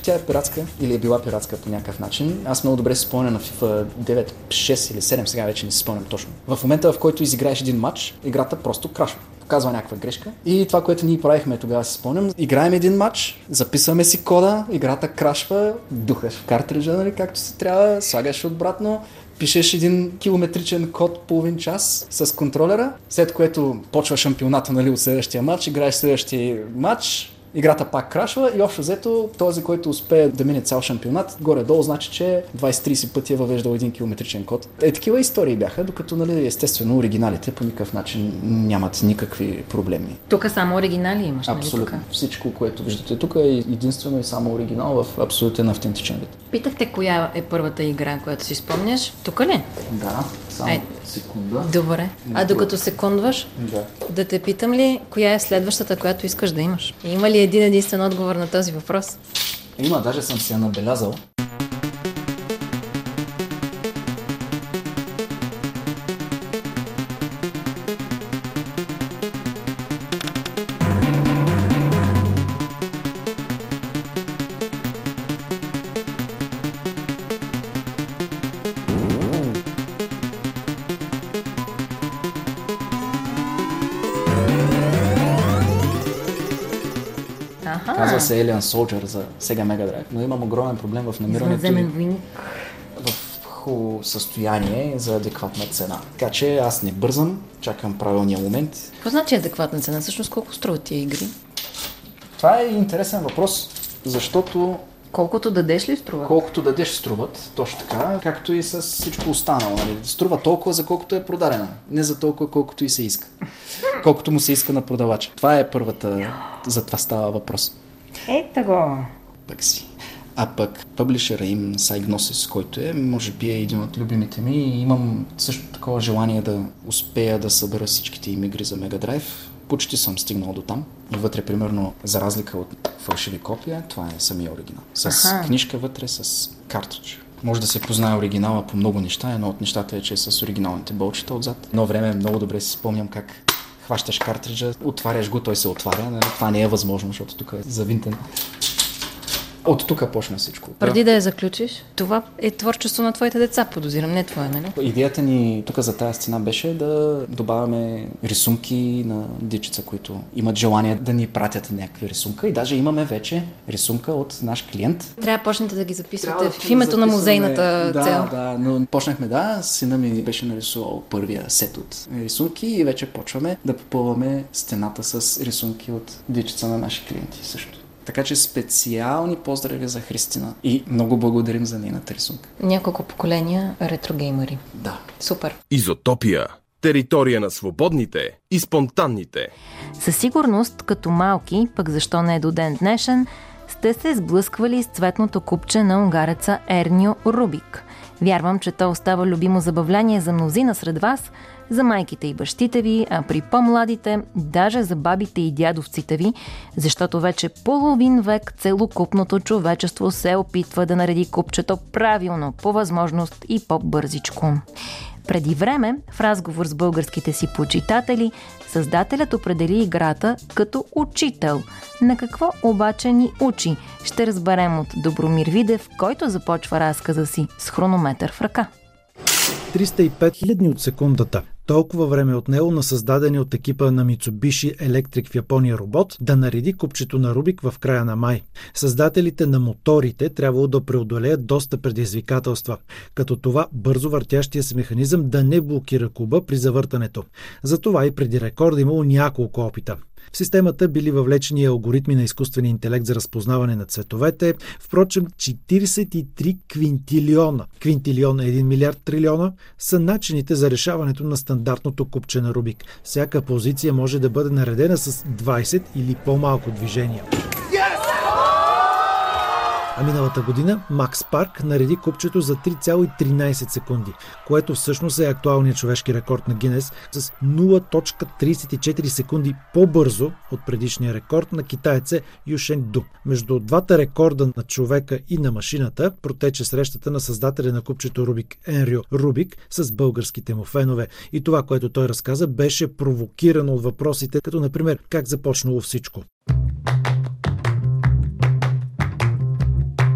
[SPEAKER 3] тя е пиратска или е била пиратска по някакъв начин. Аз много добре си спомня на FIFA 9, 6 или 7, сега вече не си спомням точно. В момента, в който изиграеш един матч, играта просто крашва. Показва някаква грешка. И това, което ние правихме тогава, си спомням, играем един матч, записваме си кода, играта крашва, духаш в картриджа, нали, както се трябва, слагаш обратно, пишеш един километричен код половин час с контролера, след което почва шампионата, нали, от следващия матч, играеш следващия матч, играта пак крашва и общо взето този, който успее да мине цял шампионат, горе-долу значи, че 20-30 пъти е въвеждал един километричен код. Такива истории бяха, докато, нали, естествено оригиналите по никакъв начин нямат никакви проблеми.
[SPEAKER 2] Тук само оригинали имаш, нали?
[SPEAKER 3] Абсолютно. Всичко, което виждате тук е единствено и само оригинал в абсолютен автентичен вид.
[SPEAKER 2] Питахте коя е първата игра, която си спомняш. Тук ли?
[SPEAKER 3] Да, само секунда.
[SPEAKER 2] Добре. А докато секундваш, да те питам ли, коя е следващата, която искаш да имаш? Има ли един единствен отговор на този въпрос?
[SPEAKER 3] Има, даже съм си я набелязал. Казва се Alien Soldier за Sega Mega Drive, но имам огромен проблем в намирането в хубаво състояние за адекватна цена. Така че аз не бързам, чакам правилния момент.
[SPEAKER 2] Какво значи адекватна цена? Всъщност колко струват тия игри?
[SPEAKER 3] Това е интересен въпрос, защото
[SPEAKER 2] колкото дадеш ли струват?
[SPEAKER 3] Колкото дадеш струват, точно така, както и с всичко останало. Нали? Струва толкова, за колкото е продадена. Не за толкова, колкото и се иска. Колкото му се иска на продавача. Това е първата, за това става въпрос.
[SPEAKER 2] Ето го.
[SPEAKER 3] Пък си. А пък пъблишера им, Psygnosis, който е, може би е един от любимите ми и имам също такова желание да успея да събера всичките им игри за Mega Drive. Почти съм стигнал до там. И вътре, примерно, за разлика от фалшиви копия, това е самия оригинал. С книжка вътре, с картридж. Може да се познае оригинала по много неща. Едно от нещата е, че е с оригиналните болчета отзад. Едно време много добре си спомням как хващаш картриджа, отваряш го, той се отваря. Нали? Това не е възможно, защото тук е завинтен. От тук почна всичко.
[SPEAKER 2] Преди да я заключиш, това е творчество на твоите деца, подозирам, не твое, нали?
[SPEAKER 3] Идеята ни тук за тази сцена беше да добавяме рисунки на дечица, които имат желание да ни пратят някакви рисунка и даже имаме вече рисунка от наш клиент.
[SPEAKER 2] Трябва да почнете да ги записвате в името на музейната цел.
[SPEAKER 3] Да, но почнахме, сина ми беше нарисувал първия сет от рисунки и вече почваме да попълваме стената с рисунки от дечица на наши клиенти също. Така че специални поздрави за Христина и много благодарим за нейната рисунка.
[SPEAKER 2] Няколко поколения ретрогеймери.
[SPEAKER 3] Да.
[SPEAKER 2] Супер.
[SPEAKER 1] Изотопия. Територия на свободните и спонтанните.
[SPEAKER 2] Със сигурност, като малки, пък защо не до ден днешен, сте се сблъсквали с цветното купче на унгареца Ернио Рубик. Вярвам, че то остава любимо забавление за мнозина сред вас, за майките и бащите ви, а при по-младите, даже за бабите и дядовците ви, защото вече половин век целокупното човечество се опитва да нареди купчето правилно, по възможност и по-бързичко. Преди време, в разговор с българските си почитатели, създателят определи играта като учител. На какво обаче ни учи? Ще разберем от Добромир Видев, който започва разказа си с хронометър в ръка.
[SPEAKER 7] 305 хилядни от секундата. Толкова време отнело на създадени от екипа на Mitsubishi Electric в Япония робот да нареди купчето на Рубик в края на май. Създателите на моторите трябвало да преодолеят доста предизвикателства, като това бързо въртящия се механизъм да не блокира куба при завъртането. Затова и преди рекорда имало няколко опита. В системата били въвлечени алгоритми на изкуствения интелект за разпознаване на цветовете. Впрочем, 43 квинтилиона, квинтилион е 1 милиард трилиона, са начините за решаването на стандартното купче на Рубик. Всяка позиция може да бъде наредена с 20 или по-малко движения. А миналата година Макс Парк нареди купчето за 3,13 секунди, което всъщност е актуалният човешки рекорд на Гинес с 0,34 секунди по-бързо от предишния рекорд на китаеца Юшен Ду. Между двата рекорда на човека и на машината протече срещата на създателя на купчето Рубик Ернио Рубик с българските му фенове. И това, което той разказа, беше провокирано от въпросите, като например как започнало всичко.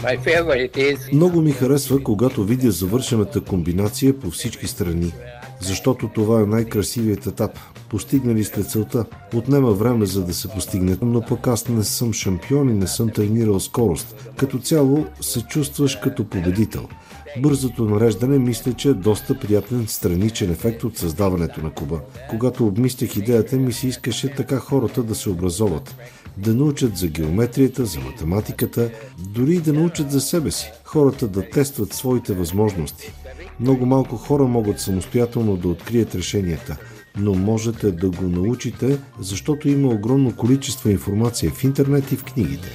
[SPEAKER 8] Много ми харесва, когато видя завършената комбинация по всички страни, защото това е най-красивият етап. Постигнали сте целта. Отнема време за да се постигне, но пък аз не съм шампион и не съм тренирал скорост. Като цяло се чувстваш като победител. Бързото нареждане мисля, че е доста приятен страничен ефект от създаването на куба. Когато обмислях идеята ми се искаше така хората да се образоват. Да научат за геометрията, за математиката, дори да научат за себе си. Хората да тестват своите възможности. Много малко хора могат самостоятелно да открият решенията, но можете да го научите, защото има огромно количество информация в интернет и в книгите.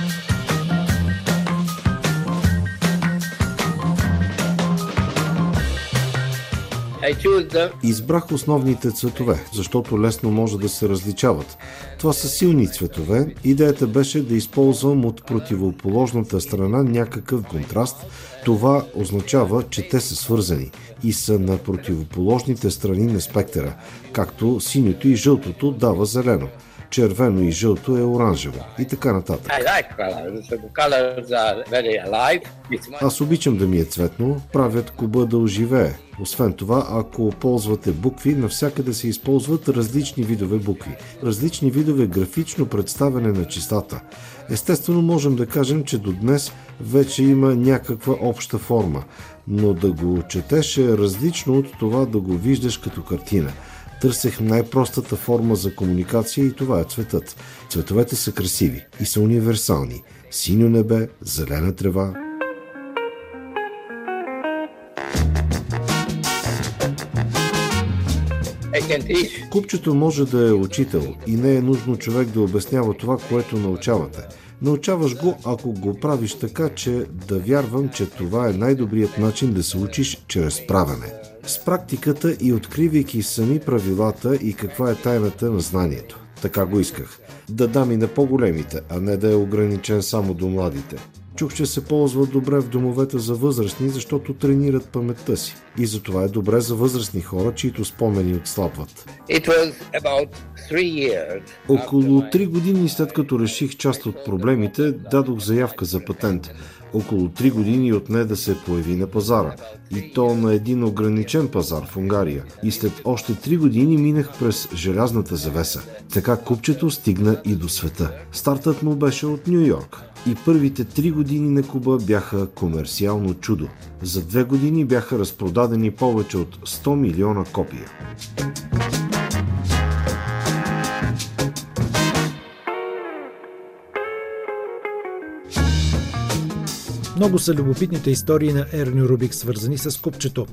[SPEAKER 8] Избрах основните цветове, защото лесно може да се различават. Това са силни цветове. Идеята беше да използвам от противоположната страна някакъв контраст. Това означава, че те са свързани и са на противоположните страни на спектъра, както синьото и жълтото дава зелено. Червено и жълто е оранжево и така нататък. Аз обичам да ми е цветно, правят куба да оживее. Освен това, ако ползвате букви, навсякъде се използват различни видове букви, различни видове графично представяне на числата. Естествено, можем да кажем, че до днес вече има някаква обща форма, но да го четеш е различно от това да го виждаш като картина. Търсех най-простата форма за комуникация и това е цветът. Цветовете са красиви и са универсални. Синьо небе, зелена трева. Купчето може да е учител и не е нужно човек да обяснява това, което научавате. Научаваш го, ако го правиш така, че да вярвам, че това е най-добрият начин да се учиш чрез правене. С практиката и откривайки сами правилата и каква е тайната на знанието. Така го исках. Да дам и на по-големите, а не да е ограничен само до младите. Чух, че се ползва добре в домовете за възрастни, защото тренират паметта си. И затова е добре за възрастни хора, чието спомени отслабват. Около 3 години след като реших част от проблемите, дадох заявка за патент. Около 3 години отне да се появи на пазара. И то на един ограничен пазар в Унгария. И след още 3 години минах през желязната завеса. Така купчето стигна и до света. Стартът му беше от Ню Йорк. И първите 3 години на куба бяха комерциално чудо. За 2 години бяха разпродадени повече от 100 милиона копия.
[SPEAKER 7] Много са любопитните истории на Ерни Рубик, свързани с купчето.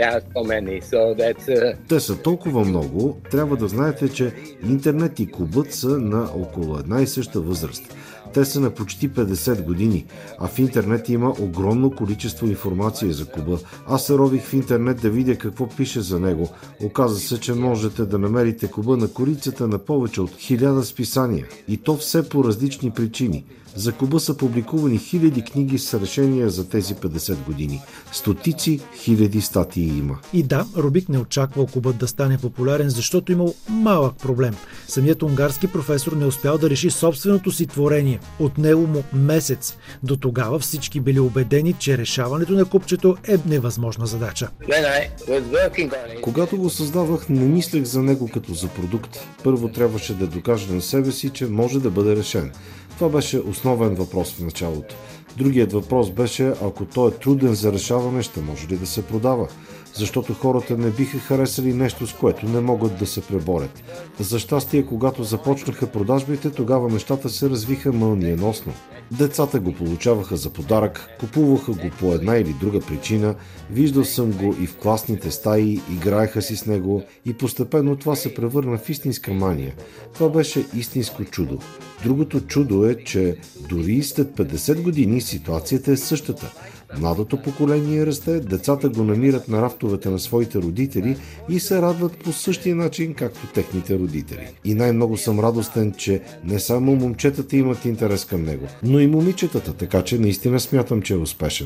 [SPEAKER 8] Те са толкова много, трябва да знаете, че интернет и кубът са на около една и съща възраст. Те са на почти 50 години, а в интернет има огромно количество информация за куба. Аз се рових в интернет да видя какво пише за него. Оказа се, че можете да намерите куба на корицата на повече от 1000 списания. И то все по различни причини. За куба са публикувани хиляди книги с решения за тези 50 години. Стотици хиляди статии има.
[SPEAKER 7] И да, Рубик не очаквал кубът да стане популярен, защото имал малък проблем. Самият унгарски професор не успял да реши собственото си творение. Отнело му месец. До тогава всички били убедени, че решаването на купчето е невъзможна задача.
[SPEAKER 8] Когато го създавах, не мислех за него като за продукт. Първо трябваше да докаже на себе си, че може да бъде решен. Това беше основен въпрос в началото. Другият въпрос беше, ако той е труден за решаване, ще може ли да се продава? Защото хората не биха харесали нещо, с което не могат да се преборят. За щастие, когато започнаха продажбите, тогава нещата се развиха мълниеносно. Децата го получаваха за подарък, купуваха го по една или друга причина, виждал съм го и в класните стаи, играеха си с него и постепенно това се превърна в истинска мания. Това беше истинско чудо. Другото чудо е, че дори след 50 години ситуацията е същата. Младото поколение расте, децата го намират на рафтовете на своите родители и се радват по същия начин, както техните родители. И най-много съм радостен, че не само момчетата имат интерес към него, но и момичетата, така че наистина смятам, че е успешен.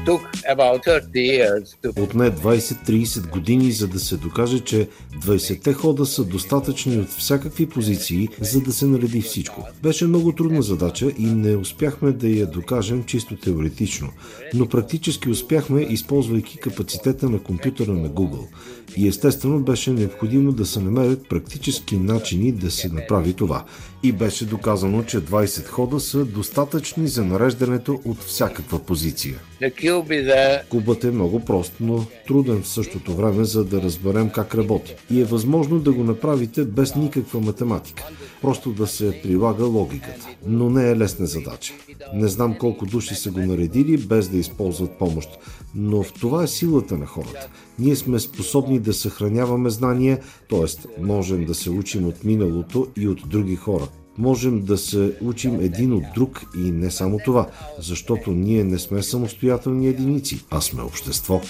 [SPEAKER 8] Отне 20-30 години, за да се докаже, че 20-те хода са достатъчни от всякакви позиции, за да се нареди всичко. Беше много трудна задача и не успяхме да я докажем чисто теоретично, но практически успяхме, използвайки капацитета на компютъра на Google. И естествено беше необходимо да се намерят практически начини да се направи това. И беше доказано, че 20 хода са достатъчни за нареждането от всякаква позиция. Кубът е много прост, но труден в същото време, за да разберем как работи. И е възможно да го направите без никаква математика. Просто да се прилага логиката. Но не е лесна задача. Не знам колко души са го наредили без да използват помощ. Но в това е силата на хората. Ние сме способни да съхраняваме знания, т.е. можем да се учим от миналото и от други хора. Можем да се учим един от друг и не само това, защото ние не сме самостоятелни единици, а сме общество.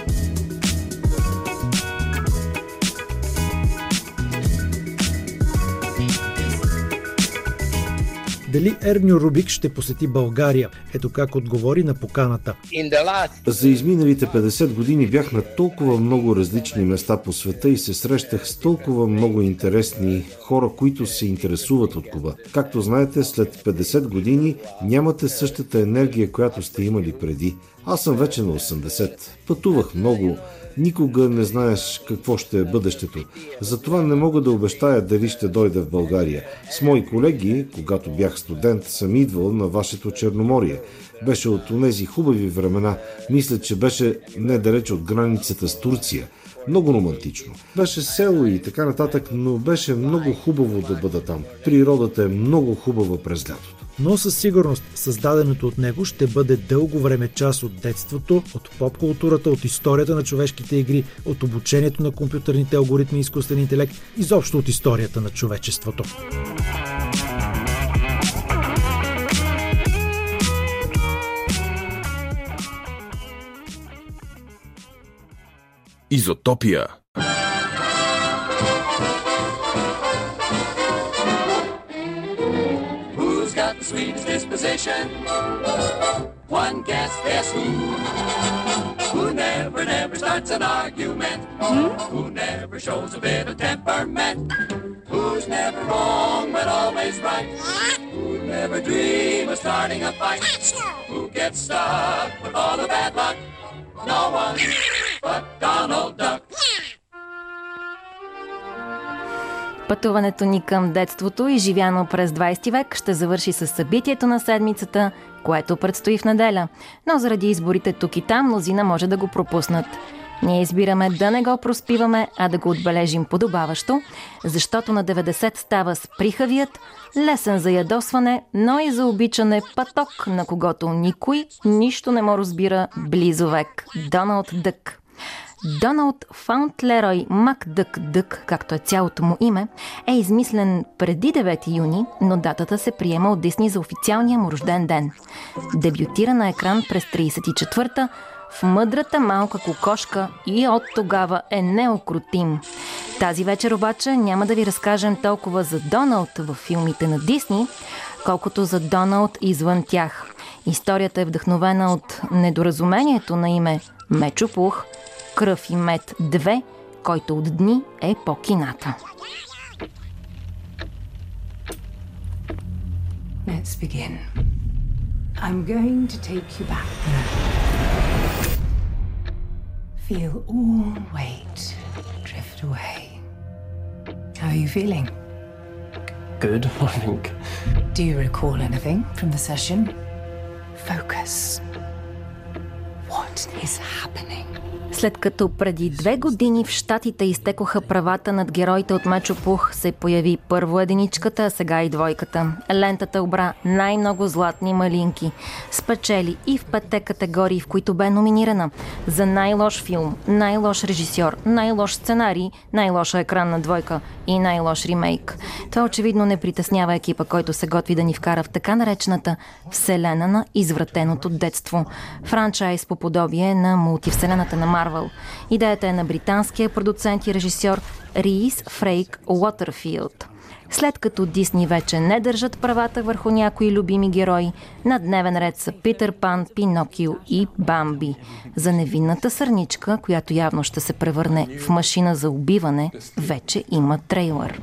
[SPEAKER 7] Дали Ерньо Рубик ще посети България? Ето как отговори на поканата.
[SPEAKER 8] За изминалите 50 години бях на толкова много различни места по света и се срещах с толкова много интересни хора, които се интересуват от Куба. Както знаете, след 50 години нямате същата енергия, която сте имали преди. Аз съм вече на 80. Пътувах много. Никога не знаеш какво ще е бъдещето. Затова не мога да обещая дали ще дойда в България. С мои колеги, когато бях студент, съм идвал на вашето Черноморие. Беше от онези хубави времена. Мисля, че беше недалеч от границата с Турция. Много романтично. Беше село и така нататък, но беше много хубаво да бъда там. Природата е много хубава през лятото.
[SPEAKER 7] Но със сигурност създаденото от него ще бъде дълго време част от детството, от поп-културата, от историята на човешките игри, от обучението на компютърните алгоритми и изкуствен интелект, изобщо от историята на човечеството.
[SPEAKER 1] Изотопия.
[SPEAKER 9] Sweetest disposition. One guess who? Who never starts an argument. Who never shows a bit of temperament. Who's never wrong but always right. Who never dream of starting a fight. Who gets stuck with all the bad luck. No one but Donald Duck.
[SPEAKER 2] Пътуването ни към детството, изживяно през 20 век, ще завърши с събитието на седмицата, което предстои в неделя. Но заради изборите тук и там, мнозина може да го пропуснат. Ние избираме да не го проспиваме, а да го отбележим подобаващо, защото на 90 става сприхавият, лесен за ядосване, но и за обичане паток, на когото никой нищо не му разбира близо век. Доналд Дък. Доналд Фаунтлерой Макдък, както е цялото му име, е измислен преди 9 юни, но датата се приема от Дисни за официалния му рожден ден. Дебютира на екран през 34-та в Мъдрата малка кокошка и от тогава е неукротим. Тази вечер обаче няма да ви разкажем толкова за Доналд във филмите на Дисни, колкото за Доналд извън тях. Историята е вдъхновена от недоразумението на име Мечо Пух, Кръв и мед 2, който от дни е по кината.
[SPEAKER 10] Let's begin. I'm going to take you back. Feel all weight drift away. How are you feeling?
[SPEAKER 11] Good, I think.
[SPEAKER 10] Do you recall anything from the session? Focus. What is happening?
[SPEAKER 2] След като преди 2 години в Щатите изтекоха правата над героите от Мечо Пух, се появи първо единичката, а сега и двойката. Лентата обра най-много златни малинки. Спечели и в 5 категории, в които бе номинирана. За най-лош филм, най-лош режисьор, най-лош сценарий, най-лоша екранна двойка и най-лош ремейк. Това очевидно не притеснява екипа, който се готви да ни вкара в така наречената вселена на извратеното детство. Франчайз по подобие на мултивселената на Марвел. Идеята е на британския продуцент и режисьор Рийс Фрейк Уотерфилд. След като Дисни вече не държат правата върху някои любими герои, на дневен ред са Питър Пан, Пинокио и Бамби. За невинната сърничка, която явно ще се превърне в машина за убиване, вече има трейлър.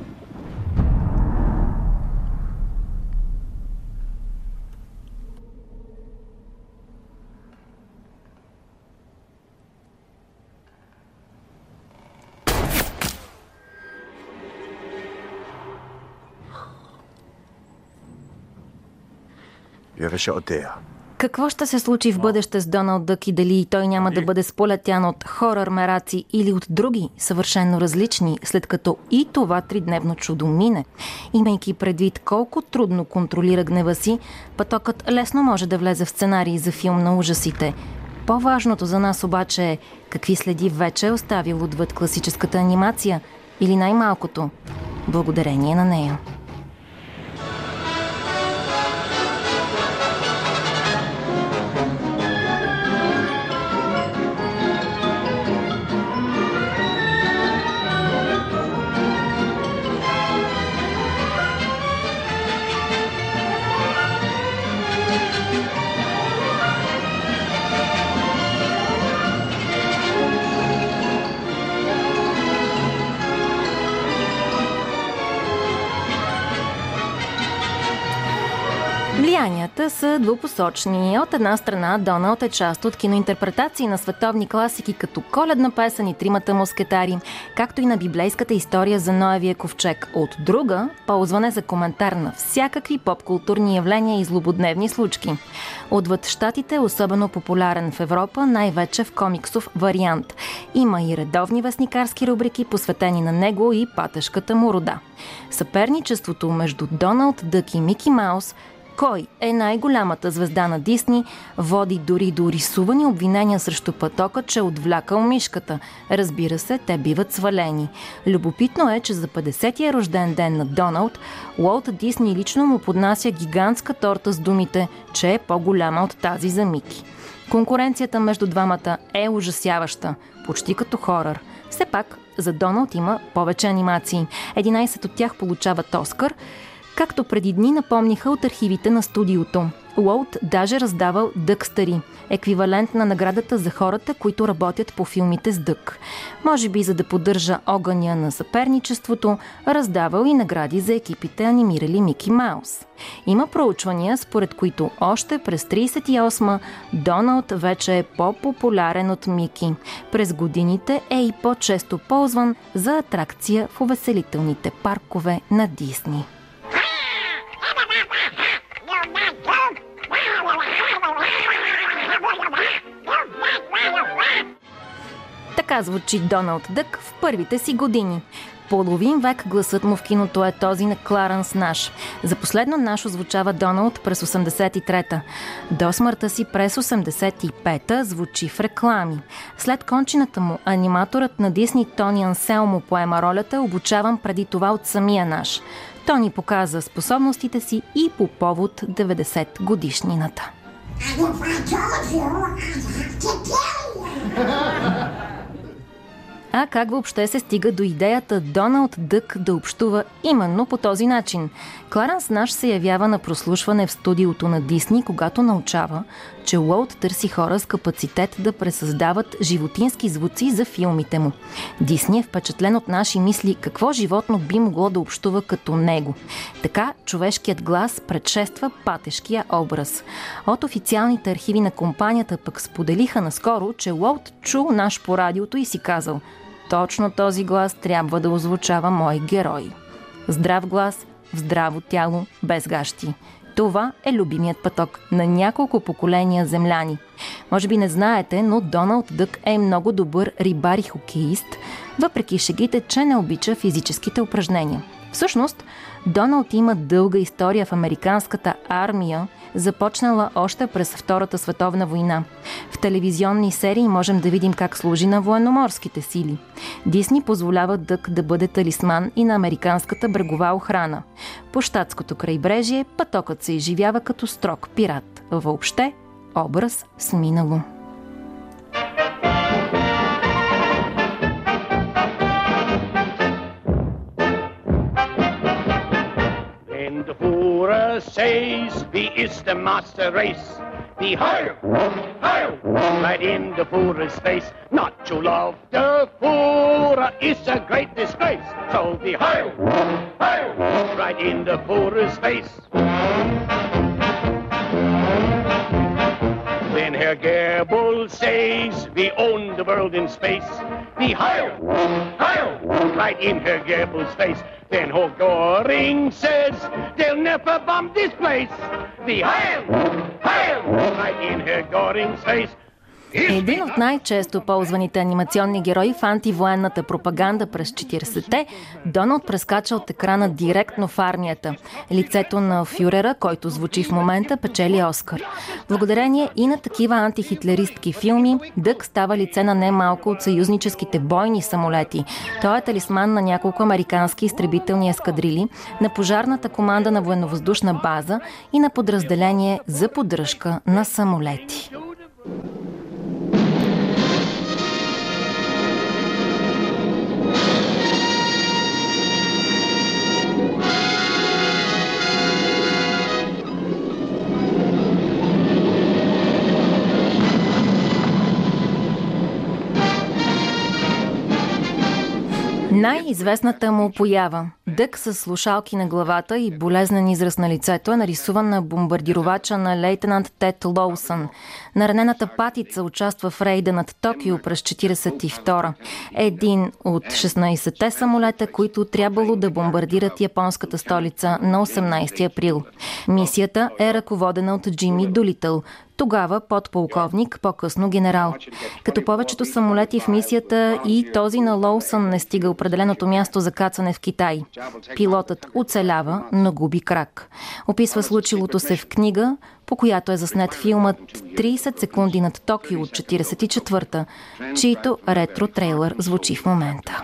[SPEAKER 2] Какво ще се случи в бъдеще с Доналд Дък и дали той няма да бъде сполетян от хорър мераци или от други, съвършено различни, след като и това тридневно чудо мине? Имайки предвид колко трудно контролира гнева си, пътокът лесно може да влезе в сценарий за филм на ужасите. По-важното за нас обаче е какви следи вече е оставил отвъд класическата анимация или най-малкото благодарение на нея. Влиянията са двупосочни. От една страна, Доналд е част от киноинтерпретации на световни класики като Коледна песен и Тримата мускетари, както и на библейската история за Ноевия ковчег. От друга, ползване за коментар на всякакви поп-културни явления и злободневни случки. Отвъд щатите е особено популярен в Европа, най-вече в комиксов вариант. Има и редовни вестникарски рубрики, посветени на него и патешката му рода. Съперничеството между Доналд Дък и Мики Маус, кой е най-голямата звезда на Дисни, води дори до рисувани обвинения срещу пътока, че отвлякал мишката. Разбира се, те биват свалени. Любопитно е, че за 50-я рожден ден на Доналд, Уолт Дисни лично му поднася гигантска торта с думите, че е по-голяма от тази за Мики. Конкуренцията между двамата е ужасяваща, почти като хорър. Все пак, за Доналд има повече анимации. 11 от тях получават Оскар, както преди дни напомниха от архивите на студиото. Уолт даже раздавал Дъкстъри, еквивалент на наградата за хората, които работят по филмите с Дък. Може би за да поддържа огъня на съперничеството, раздавал и награди за екипите, анимирали Мики Маус. Има проучвания, според които още през 1938 Доналд вече е по-популярен от Мики. През годините е и по-често ползван за атракция в увеселителните паркове на Дисни. Така звучи Доналд Дък в първите си години. Половин век гласът му в киното е този на Кларенс Наш. За последно Наш озвучава Доналд през 83-та. До смъртта си през 85-та звучи в реклами. След кончината му, аниматорът на Дисни Тони Анселмо поема ролята, обучаван преди това от самия Наш. Тони показа способностите си и по повод 90 годишнината. А как въобще се стига до идеята Доналд Дък да общува именно по този начин? Кларенс Наш се явява на прослушване в студиото на Дисни, когато научава, че Уолт търси хора с капацитет да пресъздават животински звуци за филмите му. Дисни е впечатлен от Наш и мисли какво животно би могло да общува като него. Така човешкият глас предшества патешкия образ. От официалните архиви на компанията пък споделиха наскоро, че Уолт чул Наш по радиото и си казал: точно този глас трябва да озвучава мой герой. Здрав глас, в здраво тяло, без гащи. Това е любимият пъток на няколко поколения земляни. Може би не знаете, но Доналд Дък е много добър рибар и хокеист, въпреки шегите, че не обича физическите упражнения. Всъщност, Доналд има дълга история в американската армия, започнала още през Втората световна война. В телевизионни серии можем да видим как служи на военноморските сили. Дисни позволява Дък да бъде талисман и на американската брегова охрана. По щатското крайбрежие пътокът се изживява като строг пират. Въобще, образ с минало.
[SPEAKER 12] says he is the master race. The higher, right in the Führer's face. Not to love the Führer is a great disgrace. So the higher, right in the Führer's face. Then Herr Goebbels says we own the world in space. The higher, right in Herr Goebbels' face. Then Herr Göring says they'll never bomb this place. The higher, right in Herr Göring's face.
[SPEAKER 2] Един от най-често ползваните анимационни герои в антивоенната пропаганда през 40-те, Доналд прескача от екрана директно в армията. Лицето на фюрера, който звучи в момента, печели Оскар. Благодарение и на такива антихитлеристки филми, Дък става лице на немалко от съюзническите бойни самолети. Той е талисман на няколко американски изтребителни ескадрили, на пожарната команда на военновъздушна база и на подразделение за поддръжка на самолети. Най-известната му поява – Дък с слушалки на главата и болезнен израз на лицето е нарисуван на бомбардировача на лейтенант Тед Лоусън. Наранената патица участва в рейда над Токио през 1942. Един от 16-те самолета, които трябвало да бомбардират японската столица на 18 април. Мисията е ръководена от Джими Долитъл, тогава подполковник, по-късно генерал. Като повечето самолети в мисията и този на Лоусън не стига определеното място за кацане в Китай. Пилотът оцелява, но губи крак. Описва случилото се в книга, по която е заснет филмът 30 секунди над Токио от 1944-та, чийто ретро-трейлър звучи в момента.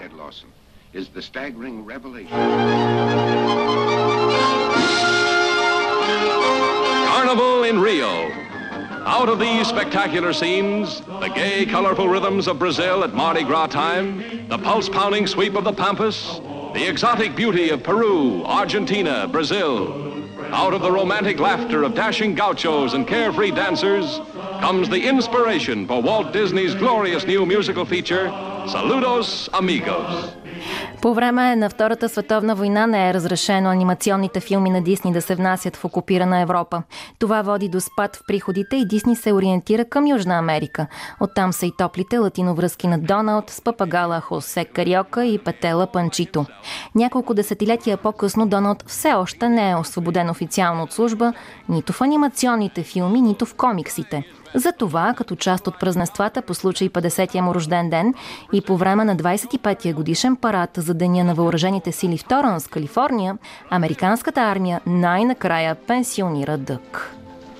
[SPEAKER 13] Carnival in Rio. Out of these spectacular scenes, the gay, colorful rhythms of Brazil at Mardi Gras time, the pulse-pounding sweep of the Pampas, the exotic beauty of Peru, Argentina, Brazil. Out of the romantic laughter of dashing gauchos and carefree dancers comes the inspiration for Walt Disney's glorious new musical feature, Saludos, Amigos.
[SPEAKER 2] По време на Втората световна война не е разрешено анимационните филми на Дисни да се внасят в окупирана Европа. Това води до спад в приходите и Дисни се ориентира към Южна Америка. Оттам са и топлите латиновръзки на Доналд с папагала Хосе Кариока и Петела Панчито. Няколко десетилетия по-късно Доналд все още не е освободен официално от служба, нито в анимационните филми, нито в комиксите. Затова, като част от празненствата по случай 50-я му рожден ден и по време на 25-я годишен парад за Деня на въоръжените сили в Торънс, Калифорния, американската армия най-накрая пенсионира Дък.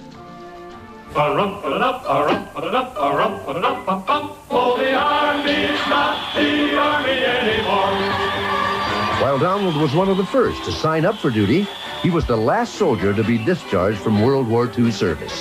[SPEAKER 14] While Donald was one of the first to sign up for duty, he was the last soldier to be discharged from World War II service.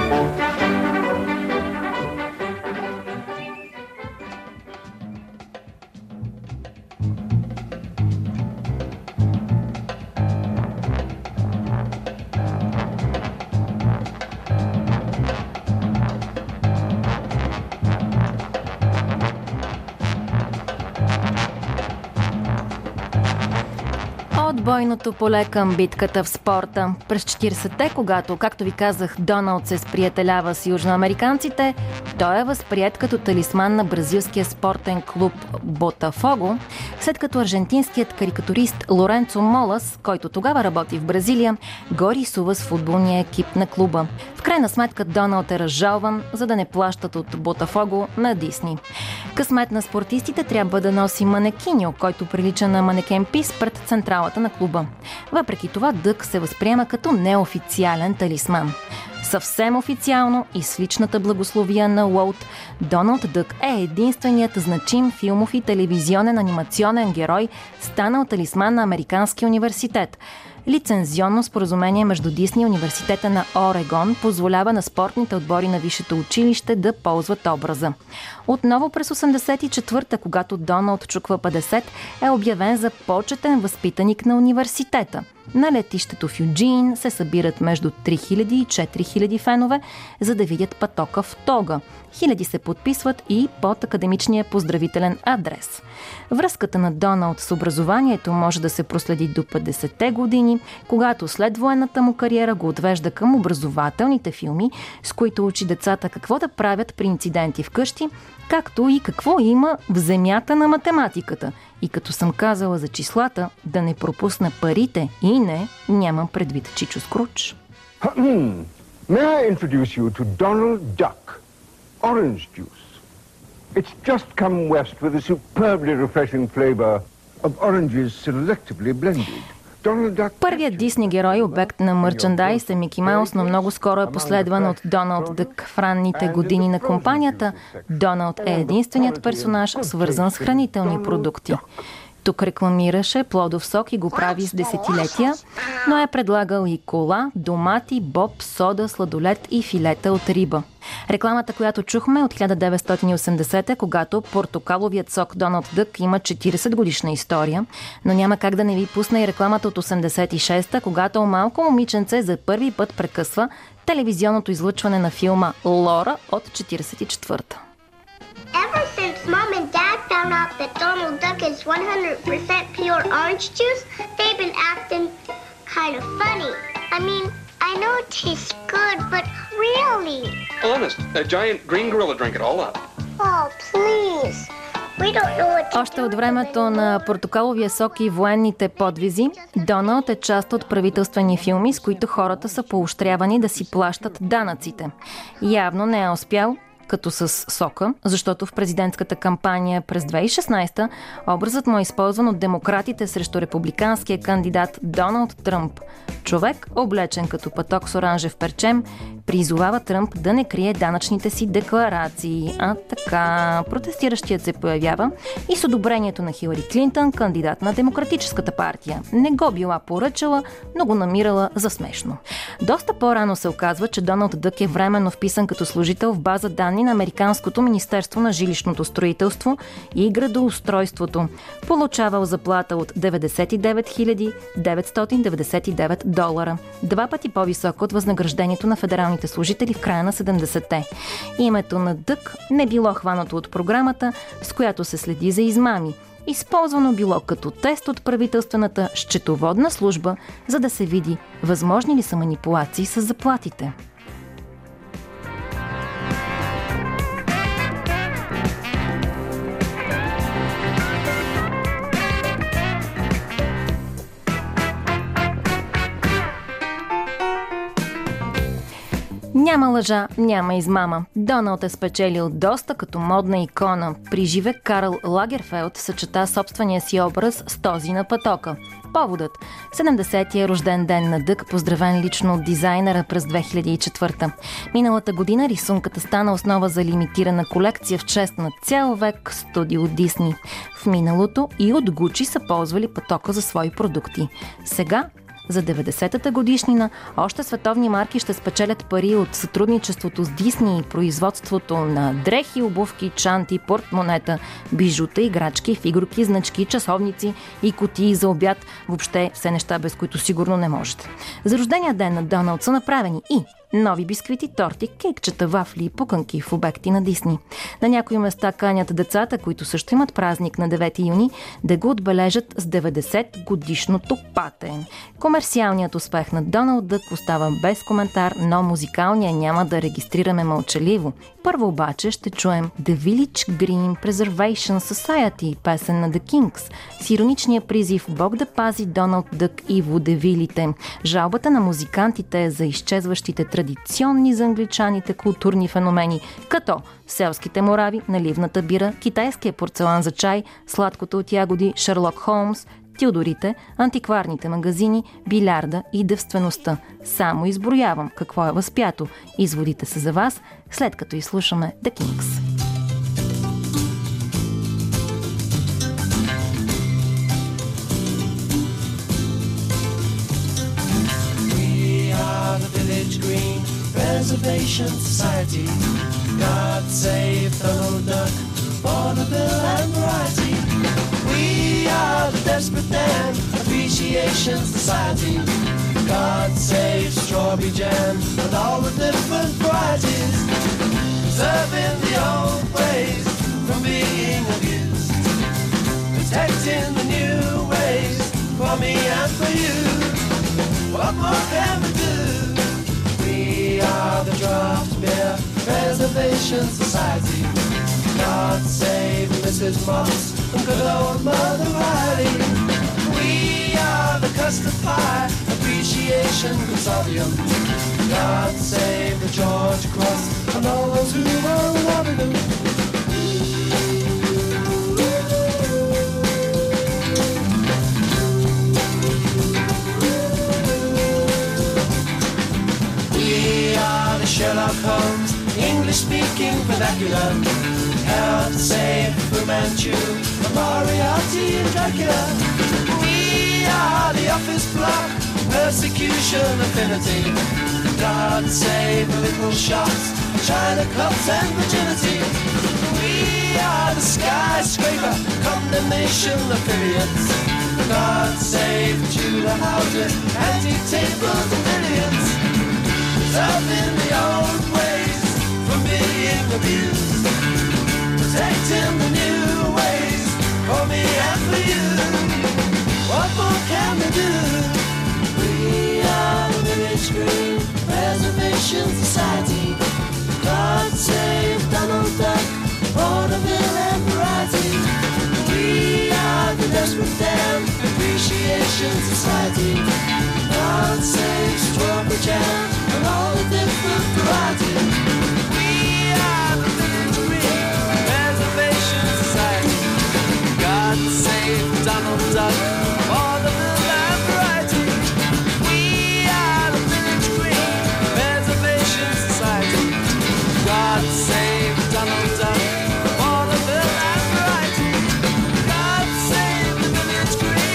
[SPEAKER 2] Бойното поле към битката в спорта. През 40-те, когато, както ви казах, Доналд се сприятелява с южноамериканците, той е възприет като талисман на бразилския спортен клуб Ботафого, след като аржентинският карикатурист Лоренцо Молас, който тогава работи в Бразилия, го рисува с футболния екип на клуба. В крайна сметка Доналд е разжалван, за да не плащат от Ботафого на Дисни. Късмет на спортистите трябва да носи манекиньо, който прилича на манекен пис пред централата на клуба. Въпреки това Дък се възприема като неофициален талисман. Съвсем официално и с личната благословия на Уолт, Доналд Дък е единственият значим филмов и телевизионен анимационен герой, станал талисман на Американския университет. Лицензионно споразумение между Дисни и Университета на Орегон позволява на спортните отбори на висшето училище да ползват образа. Отново през 1984-та, когато Доналд чуква 50, е обявен за почетен възпитаник на университета. На летището в Юджин се събират между 3000 и 4000 фенове, за да видят Патока в тога. Хиляди се подписват и под академичния поздравителен адрес. Връзката на Доналд с образованието може да се проследи до 50-те години, когато след военната му кариера го отвежда към образователните филми, с които учи децата какво да правят при инциденти вкъщи, както и какво има в земята на математиката. И като съм казала за числата, да не пропусна парите и не, нямам предвид Чичо Скруч.
[SPEAKER 15] May I introduce you to Donald Duck, orange juice. It's just come west with a superbly refreshing flavor of oranges selectively blended.
[SPEAKER 2] Първият Дисни герой, обект на мърчандайз, е Мики Маус, но много скоро е последван от Доналд Дък в ранните години на компанията. Доналд е единственият персонаж, свързан с хранителни продукти. Тук рекламираше плодов сок и го прави с десетилетия, но е предлагал и кола, домати, боб, сода, сладолед и филета от риба. Рекламата, която чухме от 1980, когато портокаловият сок Доналд Дък има 40 годишна история, но няма как да не ви пусна и рекламата от 86-та, когато малко момиченце за първи път прекъсва телевизионното излъчване на филма Лора от 44-та.
[SPEAKER 16] Ever since Mom and Dad found out that Donald Duck is 100% pure orange juice, they've been acting kind of funny. I mean, I know it tastes good, but really?
[SPEAKER 17] Honest, a giant green gorilla drank it all up.
[SPEAKER 16] Oh, please. We don't know what to
[SPEAKER 2] Още от времето на портокаловия сок и военните подвизи, Доналд е част от правителствени филми, с които хората са поощрявани да си плащат данъците. Явно не е успял, като с сока, защото в президентската кампания през 2016 образът му е използван от демократите срещу републиканския кандидат Доналд Тръмп. Човек, облечен като паток с оранжев перчем, призовава Тръмп да не крие данъчните си декларации. А така, протестиращият се появява и с одобрението на Хилари Клинтън, кандидат на Демократическата партия. Не го била поръчала, но го намирала за смешно. Доста по-рано се оказва, че Доналд Дък е временно вписан като служител в база данни на Американското министерство на жилищното строителство и градоустройството. Получавал заплата от $99 999. Два пъти по-високо от възнаграждението на федералните служители в края на 70-те. Името на Дък не било хванато от програмата, с която се следи за измами. Използвано било като тест от правителствената счетоводна служба, за да се види възможни ли са манипулации с заплатите. Няма лъжа, няма измама. Доналд е спечелил доста като модна икона. Приживе Карл Лагерфелд съчета собствения си образ с този на Патока. Поводът – 70-тия рожден ден на Дък, поздравен лично от дизайнера през 2004. Миналата година рисунката стана основа за лимитирана колекция в чест на цял век студио Дисни. В миналото и от Гучи са ползвали Патока за свои продукти. Сега за 90-та годишнина още световни марки ще спечелят пари от сътрудничеството с Дисни и производството на дрехи, обувки, чанти, портмонета, бижута, играчки, фигурки, значки, часовници и кутии за обяд. Въобще все неща, без които сигурно не можете. За рождения ден на Доналд са направени и нови бисквити, торти, кейкчета, вафли и пуканки в обекти на Дисни. На някои места канят децата, които също имат празник на 9 юни, да го отбележат с 90-годишното пате. Комерциалният успех на Доналд Дък остава без коментар, но музикалния няма да регистрираме мълчаливо. Първо обаче ще чуем The Village Green Preservation Society, песен на The Kings, с ироничния призив Бог да пази Доналд Дък и водевилите. Жалбата на музикантите за изчезващите традиционни за англичаните културни феномени, като селските морави, наливната бира, китайския порцелан за чай, сладкото от ягоди, Шерлок Холмс, Тюдорите, антикварните магазини, билярда и девствеността. Само изброявам какво е възпято. Изводите са за вас, след като изслушаме The Kings.
[SPEAKER 9] We are the Village Green Preservation Society. God save Donald Duck, vaudeville and variety. We are the desperate and appreciate Appreciation Society. God save strawberry jam and all the different varieties. Preserving the old ways from being abused. Protecting the new ways for me and for you. What more can we do? We are the Draft Beer Preservation Society. God save Mrs. Moss and good old Mother Riley. We are the Custard Pie Appreciation Consortium. God save the George Cross and all those who will love them. We are the Sherlock Holmes English-speaking vernacular. God save Fu Manchu, Moriarty and Dracula. We are the office block, persecution affinity. God save the little shops, China cups and virginity. We are the skyscraper, condemnation affiliates. God save Tudor houses, antique tables and billiards. Preserving the old ways from being abused. Protecting the new ways for me and for you. What more can we do? We are the Village Green Preservation Society. God save Donald Duck, Vaudeville and Variety. We are the Desperate Dan Appreciation Society. God save strawberry jam and all the different varieties. We are the Village Green Preservation Society. God save Donald Duck, Vaudeville and Variety. We are the Village Green Preservation Society. God save Donald Duck, Vaudeville and Variety. God save the Village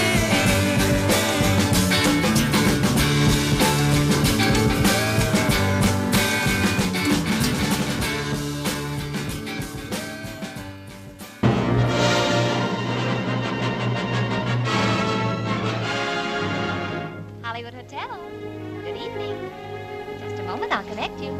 [SPEAKER 18] Hollywood Hotel. Good evening. Just a moment, I'll connect you.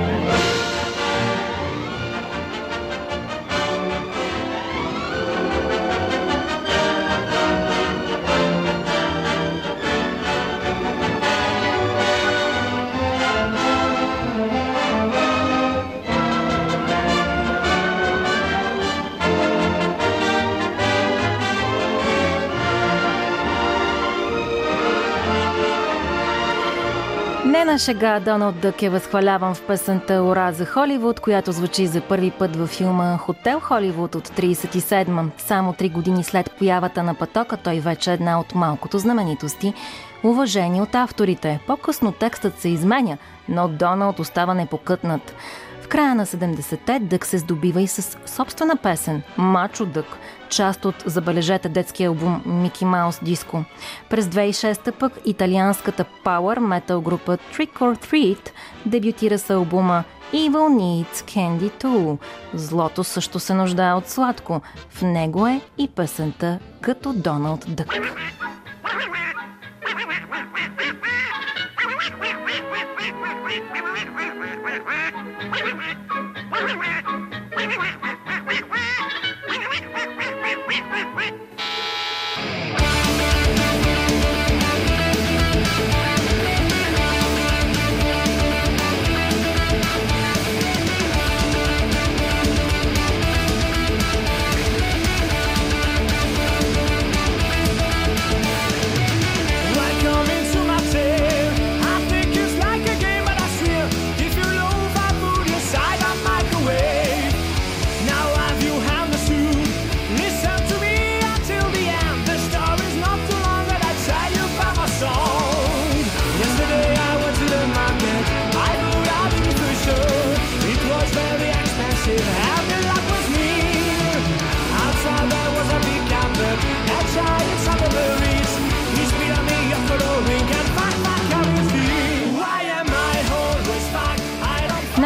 [SPEAKER 2] Не на шега Доналд Дък е възхваляван в песента "Ура за Холивуд", която звучи за първи път във филма "Хотел Холивуд" от 1937. Само 3 години след появата на потока той вече е една от малкото знаменитости, уважени от авторите. По-късно текстът се изменя, но Доналд остава непокътнат. В края на 70-те Дък се здобива и с собствена песен "Мачо Дък", част от, забележете, детския албум Мики Маус Диско. През 2006 пък италианската пауър метал група Trick or Treat дебютира с албума Evil Needs Candy Too. Злото също се нуждае от сладко. В него е и песента "Като Доналд Дък".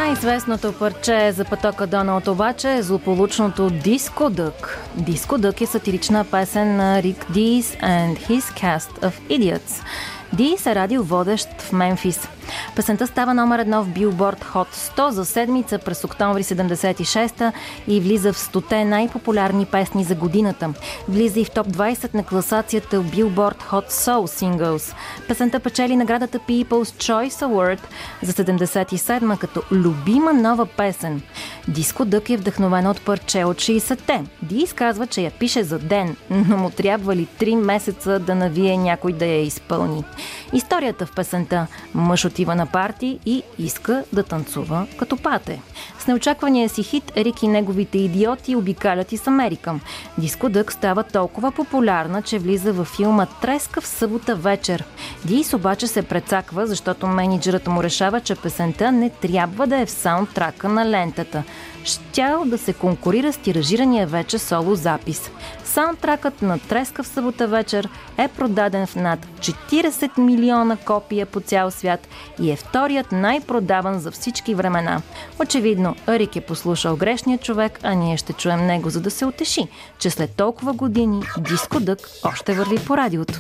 [SPEAKER 2] Най-известното парче за потока Доналд обаче е злополучното Disco Duck. Disco Duck е сатирична песен на Рик Дис and his cast of idiots. Дис е радиоводещ в Мемфис. Песента става номер 1 в Billboard Hot 100 за седмица през октомври 76-та и влиза в 100-те най-популярни песни за годината. Влиза и в топ 20 на класацията Billboard Hot Soul Singles. Песента печели наградата People's Choice Award за 77-ма като любима нова песен. Disco Duck е вдъхновена от парче от 60-те. Дис казва, че я пише за ден, но му трябвали 3 месеца да навие някой да я изпълни. Историята в песента: мъж отива на парти и иска да танцува като пате. С неочаквания си хит Рик и неговите идиоти обикалят из Америка. Disco Duck става толкова популярна, че влиза във филма Треска в събота вечер. Дис обаче се прецаква, защото мениджърът му решава, че песента не трябва да е в саундтрака на лентата. Щял да се конкурира с тиражирания вече соло запис. Саундтракът на Треска в събота вечер е продаден в над 40 милиона копия по цял свят и е вторият най-продаван за всички времена. Очевидно, Рик е послушал грешния човек, а ние ще чуем него, за да се утеши, че след толкова години Disco Duck още върви по радиото.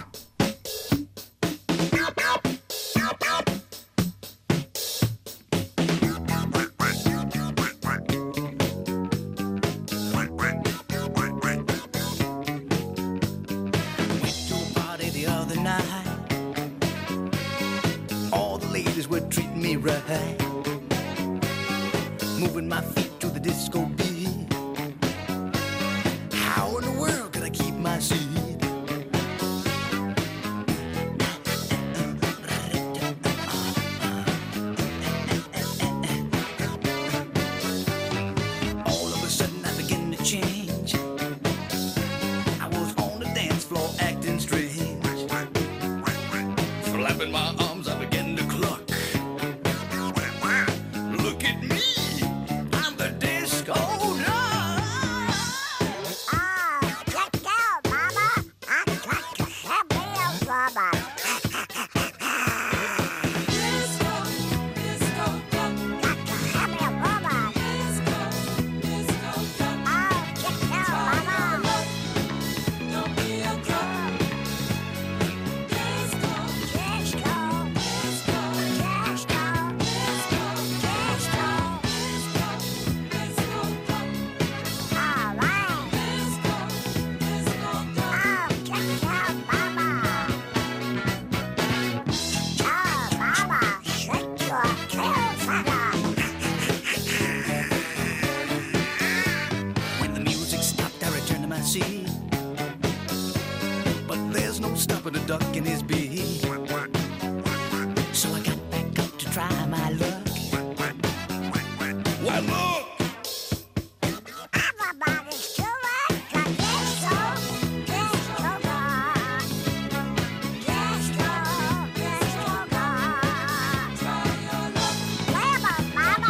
[SPEAKER 19] Right, moving my feet to the disco beat. How in the world could I keep my seat? All of a sudden I begin to change. I was on the dance floor acting strange. Flapping my arms, I began to cluck. Look at me, I'm the disco duck.
[SPEAKER 16] Check out, Mama. I've got to have me a rubber. Disco, disco duck. Got to have me a rubber. Disco, disco duck. Oh, check out, Mama. Don't be a drug. Disco, disco, disco, disco.
[SPEAKER 19] But there's no stopping a duck in his beat. So I got back up to try my luck. Well, look!
[SPEAKER 16] Everybody's doing the disco, disco rock. Disco, disco rock. Try your luck. Clever, Mama.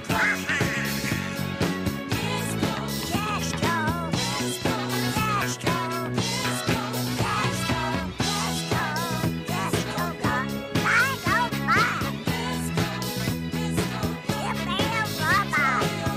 [SPEAKER 16] Disco, disco, disco, disco, disco, disco, disco, disco rock. I don't mind. Disco, disco, give me a rubber.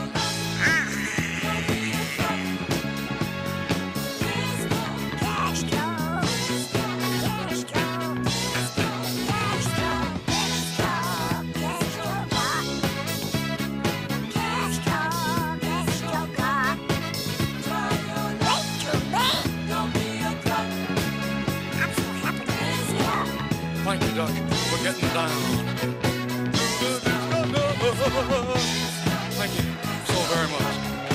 [SPEAKER 19] Thank you, Duck, for getting down. Thank you so very much.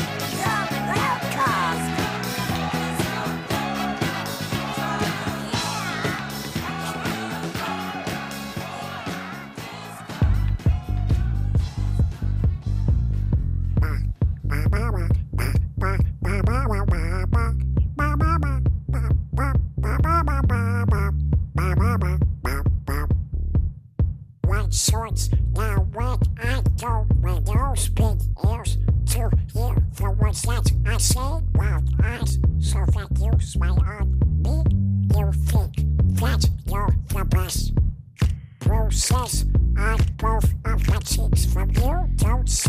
[SPEAKER 16] White shorts, now what I do with those big ears to hear the words that I say. Wild eyes, so that you smile on me. You think that you're the best. Bruises on both of my cheeks from you. Don't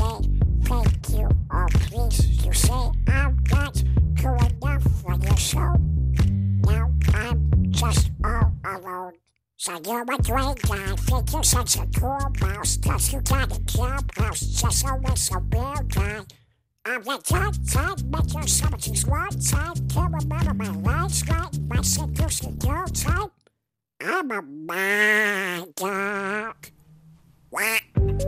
[SPEAKER 20] a great guy. Think you're such a cool mouse. Plus you got a clubhouse. Just always a real guy. I'm the dark side, make your summer's one side. Can't remember my lines right. My seducing girl type. I'm a mad dog. What?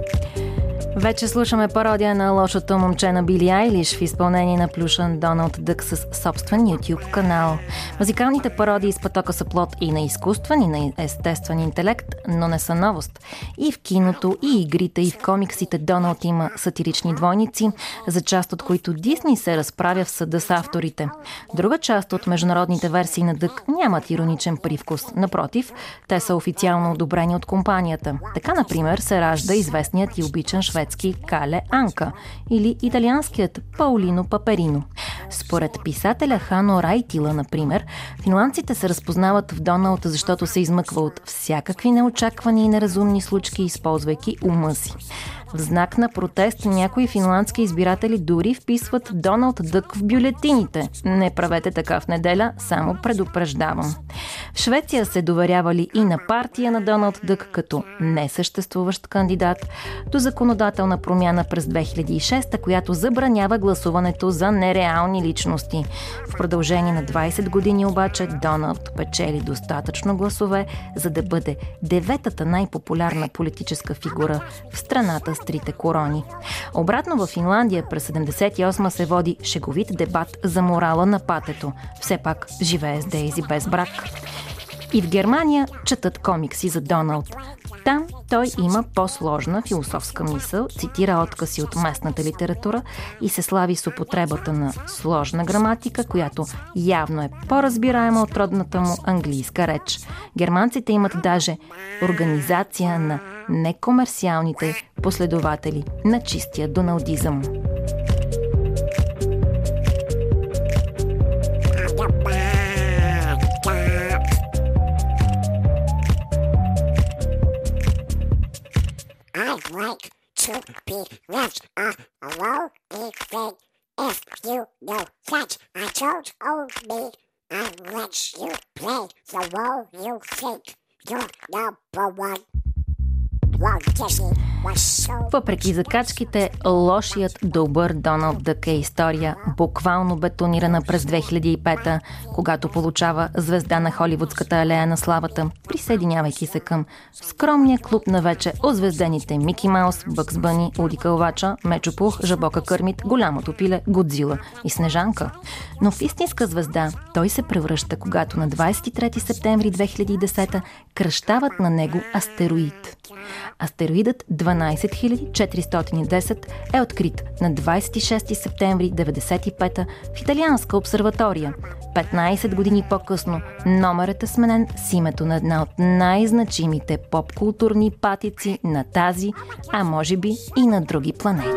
[SPEAKER 2] Вече слушаме пародия на лошото момче на Били Айлиш в изпълнение на плюшен Доналд Дък с собствен YouTube канал. Музикалните пародии с потока са плод и на изкуствен, и на естествен интелект, но не са новост. И в киното, и игрите, и в комиксите Доналд има сатирични двойници, за част от които Дисни се разправя в съда с авторите. Друга част от международните версии на Дък нямат ироничен привкус. Напротив, те са официално одобрени от компанията. Така, например, се ражда известният и обичан шведски Кале Анка или италианският Паулино Паперино. Според писателя Хано Райтила, например, финландците се разпознават в Доналд, защото се измъква от всякакви неочаквани и неразумни случки, използвайки ума си. В знак на протест някои финландски избиратели дори вписват Доналд Дък в бюлетините. Не правете така в неделя, само предупреждавам. В Швеция се доверявали и на партия на Доналд Дък като несъществуващ кандидат, до законодателна промяна през 2006, която забранява гласуването за нереални личности. В продължение на 20 години обаче Доналд печели достатъчно гласове, за да бъде 9-та най-популярна политическа фигура в страната с 3 корони. Обратно в Финландия през 78 се води шеговит дебат за морала на патето. Все пак живее с Дейзи без брак. И в Германия четат комикси за Доналд. Там той има по-сложна философска мисъл, цитира откази от местната литература и се слави с употребата на сложна граматика, която явно е по-разбираема от родната му английска реч. Германците имат даже организация на некомерциалните последователи на чистия доналдизъм.
[SPEAKER 20] I'd like to be left alone, anything. If you know that I don't own me, I'll let you play the role you think you're number one.
[SPEAKER 2] Въпреки закачките, лошият добър Доналд Дък е история, буквално бетонирана през 2005-та, когато получава звезда на холивудската алея на славата, присъединявайки се към скромния клуб на вече озвездените Мики Маус, Бъкс Бъни, Уди Кълвача, Мечо Пух, Жабока Кърмит, Голямото пиле, Годзила и Снежанка. Но в истинска звезда той се превръща, когато на 23 септември 2010 кръщават на него астероид. Астероидът 12410 е открит на 26 септември 1995 в италианска обсерватория. 15 години по-късно номерът е сменен с името на една от най-значимите поп-културни патици на тази, а може би и на други планети.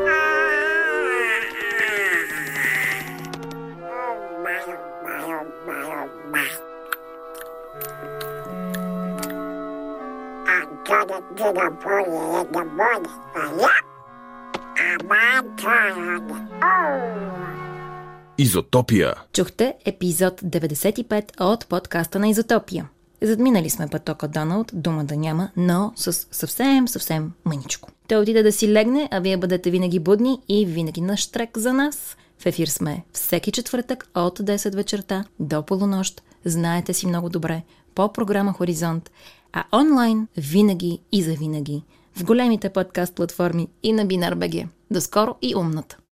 [SPEAKER 1] Изотопия.
[SPEAKER 2] Чухте епизод 95 от подкаста на Изотопия. Задминали сме потока Доналд, дума да няма, но с съвсем мъничко. Той отиде да си легне, а вие бъдете винаги будни и винаги на щрек за нас. В ефир сме всеки четвъртък от 10 вечерта до полунощ. Знаете си много добре по програма Хоризонт, а онлайн винаги и завинаги в големите подкаст платформи и на Бинар.бг. До скоро и умната!